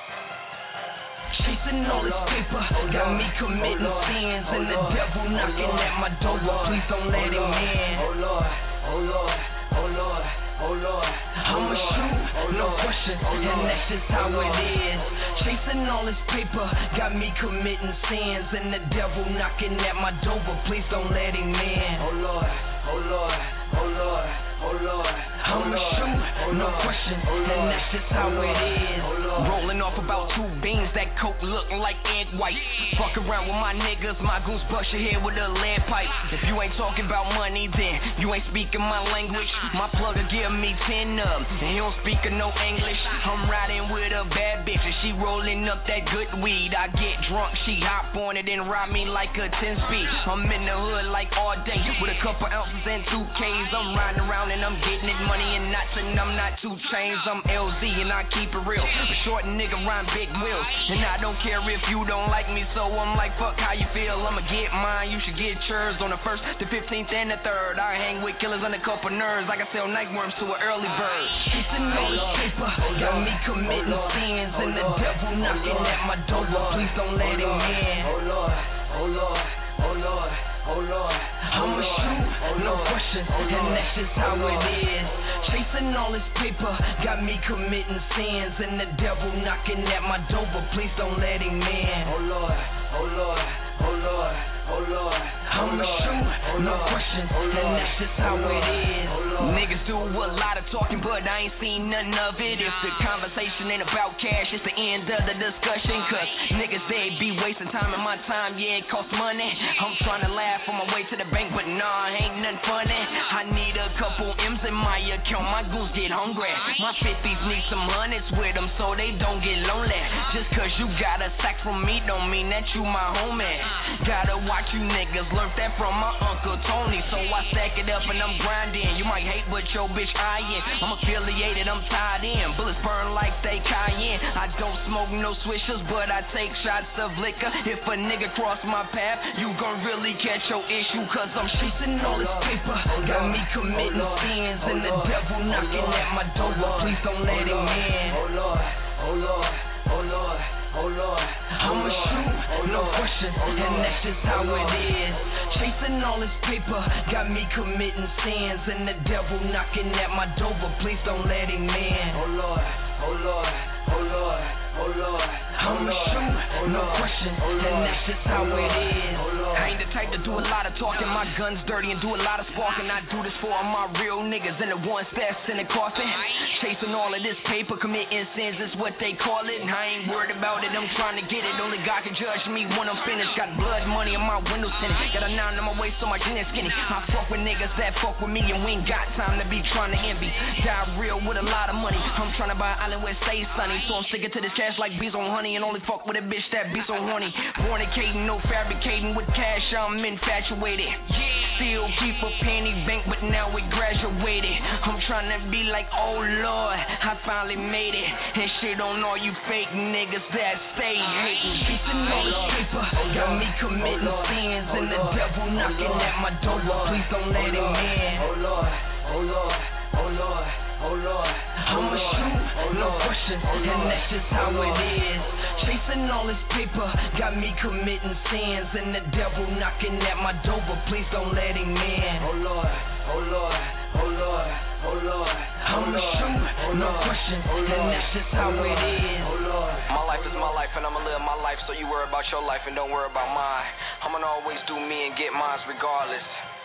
Chasing all this paper, got me committing sins, and the devil knocking at my door, but please don't let him in. Oh Lord, oh Lord, oh Lord, oh Lord. I'ma shoot, no question, and that's just how it is. Chasing all this paper, got me committing sins, and the devil knocking at my door, but please don't let him in. Oh Lord, oh Lord, oh Lord, oh Lord. I'ma shoot, no question, and that's just how it is. Rolling off about 2 beans, that coke looking like egg white. Fuck around with my niggas, my goose bust your head with a lead pipe. If you ain't talking about money, then you ain't speaking my language. My plugger give me 10 of 'em, and he don't speak no English. I'm riding with a bad bitch, and she rolling up that good weed. I get drunk, she hop on it and ride me like a 10-speed. I'm in the hood like all day, with a couple ounces and 2 Ks. I'm riding around and I'm getting it money and knots, and I'm not 2 Chainz. I'm LZ and I keep it real. A short nigga rhyme big wheels, and I don't care if you don't like me, so I'm like, fuck how you feel. I'ma get mine, you should get yours on the 1st, the 15th, and the 3rd. I hang with killers on a couple nerves. I can sell night worms to an early bird. Chasing all this paper, got me committing sins, and the devil knocking at my door, but please don't let him in. Oh Lord, oh Lord, oh Lord, oh Lord. I'ma shoot, no question, and that's just how it is. Chasing all this paper, got me committing sins, and the devil knocking at my door, but please don't let him in. Oh Lord, oh Lord, oh Lord, oh Lord. I'ma shoot, no question, and that's just how it is. Niggas do a lot of talking, but I ain't seen none of it. If the conversation ain't about cash, it's the end of the discussion. Cause niggas, they be wasting time, and my time, yeah, it costs money. I'm trying to laugh on my way to the bank, but nah, ain't nothing funny. I need a couple M's in my account, my goose get hungry. My 50s need some hundreds with them so they don't get lonely. Just cause you got a sack from me don't mean that you my homie. Gotta watch you niggas, learn that from my Uncle Tony. So I stack it up and I'm grinding. You might hate but your bitch eyeing. I'm affiliated, I'm tied in. Bullets burn like they cayenne. I don't smoke no swishers, but I take shots of liquor. If a nigga cross my path, you gon' really catch your issue. Cause I'm chasing all this paper, got me committing sins, and the devil knocking at my door, but please don't let him in. Oh Lord, oh Lord, oh Lord, oh Lord. I'ma shoot, no question, and that's just how it is. Chasing all this paper, got me committing sins, and the devil knocking at my door, but please don't let him in. Oh Lord, oh Lord, oh Lord, oh Lord. I'ma shoot, no question, and that's just how it is. I ain't the type to do a lot of talking, my gun's dirty and do a lot of sparking. I do this for all my real niggas and the ones that's in the coffin. Chasing all of this paper, committing sins is what they call it. I ain't worried about it, I'm trying to get it. Only God can judge me when I'm finished. Got blood money on my window tinted. Got a 9 on my waist so my chin is skinny. I fuck with niggas that fuck with me, and we ain't got time to be trying to envy. Die real with a lot of money. I'm trying to buy an island where it stays sunny, so I'm sticking to this cash like bees on honey, and only fuck with a bitch that be so horny. Fornicating, no fabricating with cash, I'm infatuated. Still keep a penny bank, but now it graduated. I'm trying to be like, oh Lord, I finally made it. And shit on all you fake niggas that stay hating. Chasing all this paper, got me committing sins, and the devil knocking at my door, but please don't let him in. Oh Lord, oh Lord, oh Lord, oh Lord. I'ma shoot, no question, and that's just how it is. Chasing all this paper, got me committing sins, and the devil knocking at my door, but please don't let him in. Oh Lord, oh Lord, oh Lord, oh Lord. I'ma shoot, no question, and that's just how it is. My life is my life, and I'ma live my life, so you worry about your life and don't worry about mine. I'ma always do me and get mine regardless.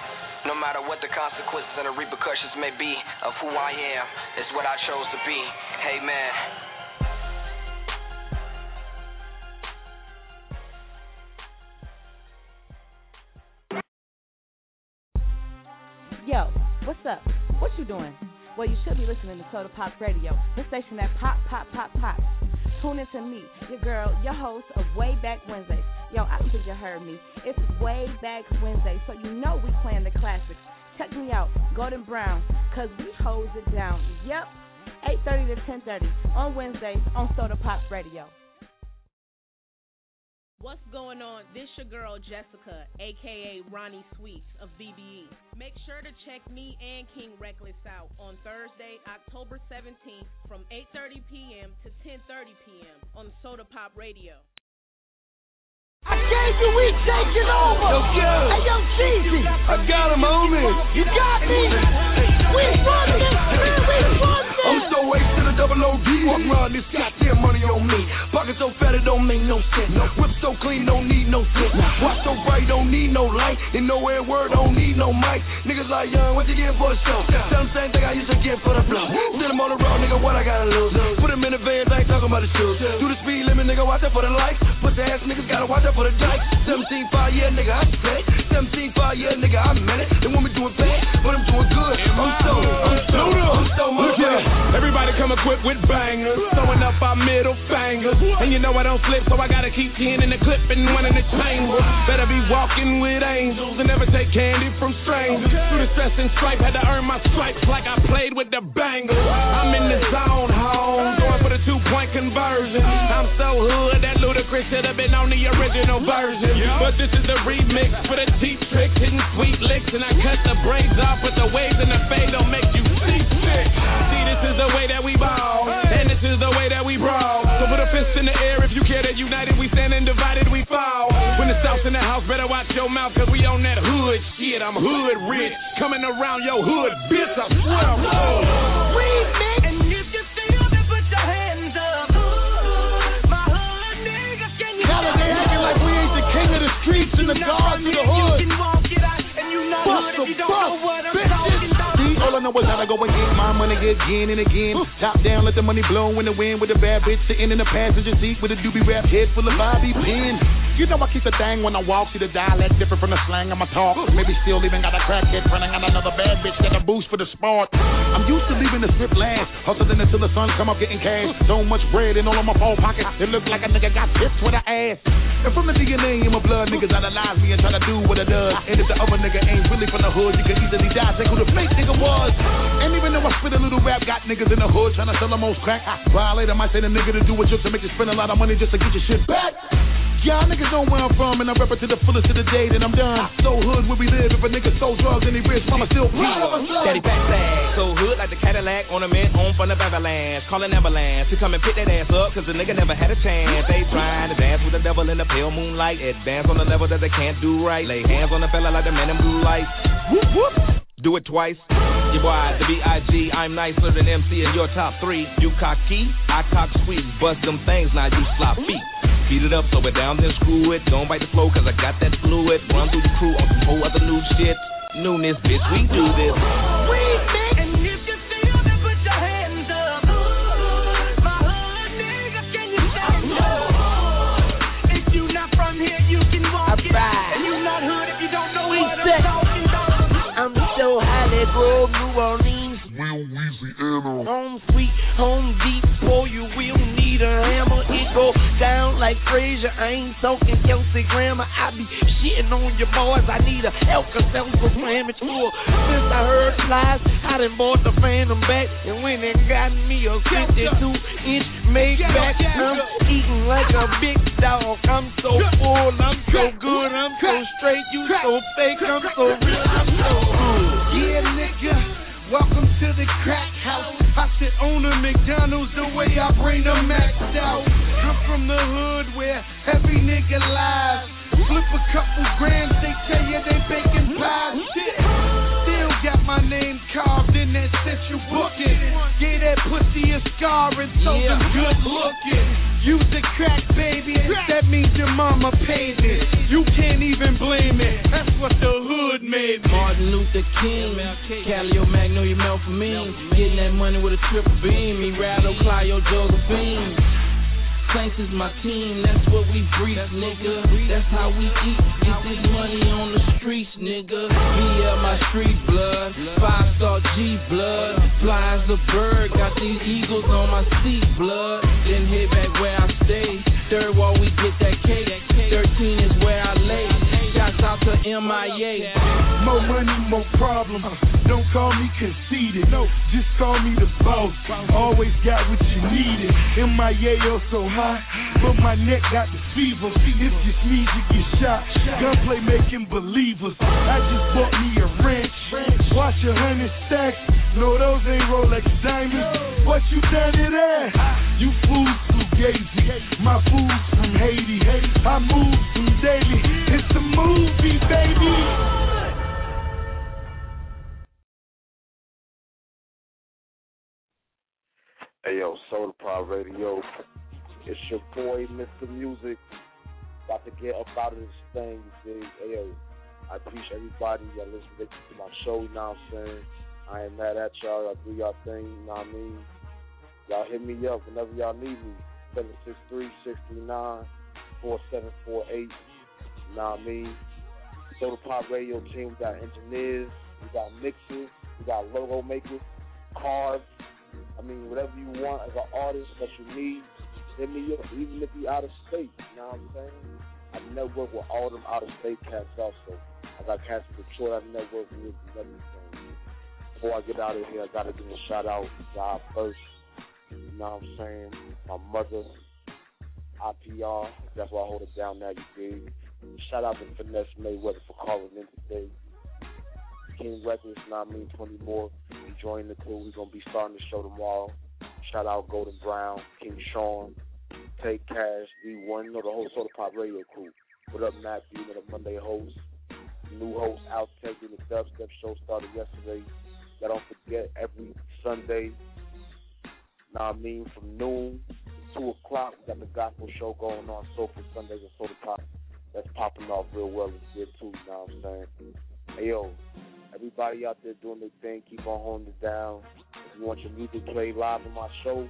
No matter what the consequences and the repercussions may be of who I am, it's what I chose to be. Amen. Yo, what's up? What you doing? Well, you should be listening to Soda Pop Radio, the station that pop. Tune in to me, your girl, your host of Way Back Wednesdays. Yo, I don't think you heard me. It's Way Back Wednesday, so you know we playing the classics. Check me out, Golden Brown, cause we hose it down. Yep, 8:30 to 10:30 on Wednesdays on Soda Pop Radio. What's going on? This your girl Jessica, a.k.a. Ronnie Sweets of BBE. Make sure to check me and King Reckless out on Thursday, October 17th from 8:30 p.m. to 10:30 p.m. on Soda Pop Radio. I gave you, we taking over. Yo, girl. Hey, yo, Cheesy. I got him on me. You got me. We run this, man. We run this. I'm so wasted to double OD. Walk around this goddamn money on me. Pocket so fat it don't make no sense. Whip so clean, don't need no sense. Watch so bright, don't need no light. And nowhere word, don't need no mic. Niggas like young, what you getting for the show? Tell them same thing I used to get for the blow. Send them on the road, nigga, what I gotta lose? Put them in the vans, I ain't talking about the shoes. Do the speed limit, nigga, watch out for the lights. Put the ass niggas gotta watch out for the dikes. 17-5, yeah, nigga, I spent it. 17-5, yeah, nigga, I meant it. They want me doing bad, but I'm doing good. I'm so much. Everybody come equipped with bangers, throwing up our middle fingers. And you know I don't slip, so I gotta keep 10 in the clip and 1 in the chamber. Better be walking with angels and never take candy from strangers. Through the stress and stripe, had to earn my stripes like I played with the bangers. I'm in the zone, home, going for the 2-point conversion. I'm so hood that Ludacris should have been on the original version. But this is the remix for the cheap tricks, hitting sweet licks. And I cut the braids off, but the waves and the fade don't make you see sick. See, this is the way that we ball, and this is the way that we brawl. So put a fist in the air if you care that united we stand and divided we fall. When the South's in the house, better watch your mouth, cause we on that hood shit. I'm hood rich, coming around your hood, bitch, I swear I'm hood. Remix, and if you feel it, put your hands up. My hood niggas, can you Now they acting like we ain't the king of the streets and the guards of the hood. You can walk it out, and you not hood if you don't know what I'm talking about. All I know is how to go and get my money again and again. Top down, let the money blow in the wind with a bad bitch sitting in the passenger seat with a doobie wrap head full of Bobby pins. You know I keep the thing when I walk, see the dialect different from the slang of my talk. Maybe still even got a crackhead running on another bad bitch that a boost for the sport. I'm used to leaving the strip last, hustling until the sun come up getting cash. So much bread in all of my phone pockets, it look like a nigga got tips with an ass. And from the DNA in my blood, niggas idolize me and try to do what it does. And if the other nigga ain't really from the hood, you can easily die. Think who the fake nigga was. And even though I spit a little rap, got niggas in the hood trying to sell the most crack. Violator might say the nigga to do what you to make you spend a lot of money just to get your shit back. Y'all niggas know where I'm from, and I rep it to the fullest of the day, then I'm done. So hood where we live, if a nigga sold drugs and he rich, mama still proud. Daddy back flag, so hood like the Cadillac ornament on front of Avalanche. Calling ambulance to come and pick that ass up, cause the nigga never had a chance. They trying to dance with the devil in the pale moonlight. Advance on the level that they can't do right. Lay hands on the fella like the man in blue lights. Whoop whoop. Do it twice. Your boy, the B.I.G. I'm nicer than MC in your top 3. You cocky, I cock sweet. Bust them things, now you slop feet. Beat it up, slow it down, then screw it. Don't bite the flow, cause I got that fluid. Run through the crew on some whole other new shit. Newness, bitch, we do this. And if you feel it, put your hands up. My hood niggas, can you stand up? If you not from here, you can walk it. And you not hood if you don't know what I'm talking about. I'm so highly grown, New Orleans, Louisiana. home sweet, home deep, boy, you will need a hammer. It go down like Frazier. I ain't talking Kelsey Grammer. I be shitting on your boys. I need a Alka-Seltzer sandwich full. Since I heard flies, I done bought the Phantom back and went and got me a 52-inch Maybach. I'm eating like a big dog. I'm so full, I'm so good, I'm so straight. You so fake, I'm so real, I'm so good. Yeah, nigga, welcome to the crack house. I sit on a McDonald's the way I bring the maxed out. I'm from the hood where every nigga lies. Flip a couple grams, they tell you they baking pies. Shit, still got my name carved in that central booking. Gave that pussy a scar and told them good looking. Use the crack, baby, that means your mama paid it. You can't even blame it, that's what the hood made me. Martin Luther King, Calio Magnolia Melphamine. Getting that money with a triple beam. Me Rado, Clio, Josephine. Saints is my team, that's what we breathe, nigga. That's how we eat. Get this money on the streets, nigga. BL my street blood, 5-star G blood. Fly as a bird, got these eagles on my seat, blood. Then head back where I stay. Third wall we get that cake. 13 is where I lay. Shots out out to MIA. More money, more problems. Don't call me conceited. No, just call me the boss. Always got what you needed. MIA so high, but my neck got the fever. If this means you get shot, gunplay making believers. I just bought me a ranch. Watch 100 stacks. No, those ain't Rolex diamonds. What you done it at? You fools fugazi. My fools from Haiti. I move from daily. It's a movie, baby. Hey yo, Soda Pop Radio. It's your boy, Mr. Music. About to get up out of this thing, you dig? Hey yo, I appreciate everybody that listen to my show, you know what I'm saying? I ain't mad at y'all. Y'all do y'all thing, you know what I mean? Y'all hit me up whenever y'all need me. 763-639-4748. You know what I mean? Soda Pop Radio team, we got engineers, we got mixers, we got logo makers, cards. I mean, whatever you want as an artist that you need, hit me up, even if you out of state, you know what I'm saying? I network with all them out of state cats also. I got cats in Detroit I network with and everything. Before I get out of here, I gotta give a shout out to God first. You know what I'm saying? My mother, IPR, that's why I hold it down now, you dig. Shout out to Finesse Mayweather for calling in today. King Records, you know what I mean, 20 more. You join the crew. We're going to be starting the show tomorrow. Shout out Golden Brown, King Sean, Take Cash, D1, you know, the whole Soda Pop Radio crew. What up, Matthew, you know, the Monday host. New host, Outtake, the Dubstep show started yesterday. Y'all don't forget, every Sunday, you know what I mean, from noon to 2 o'clock, we got the gospel show going on, Soulful Sundays and Soda Pop. That's popping off real well this year, too, you know what I'm saying? Hey, yo. Everybody out there doing their thing, keep on holding it down. If you want your music played live on my show,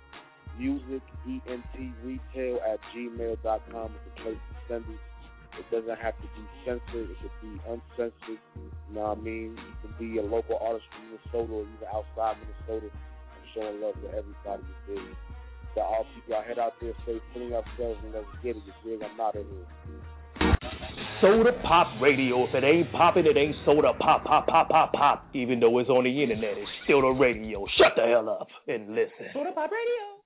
musicentRetail@gmail.com is the place to send it. It doesn't have to be censored. It could be uncensored. You know what I mean? You can be a local artist from Minnesota or even outside Minnesota. I'm showing love to everybody you dig. So all people out head out there, stay clean yourselves and let's get it. You dig? I'm out of here. Soda Pop Radio. If it ain't popping, it ain't soda pop, pop, pop, pop, pop. Even though it's on the internet, it's still the radio. Shut the hell up and listen. Soda Pop Radio.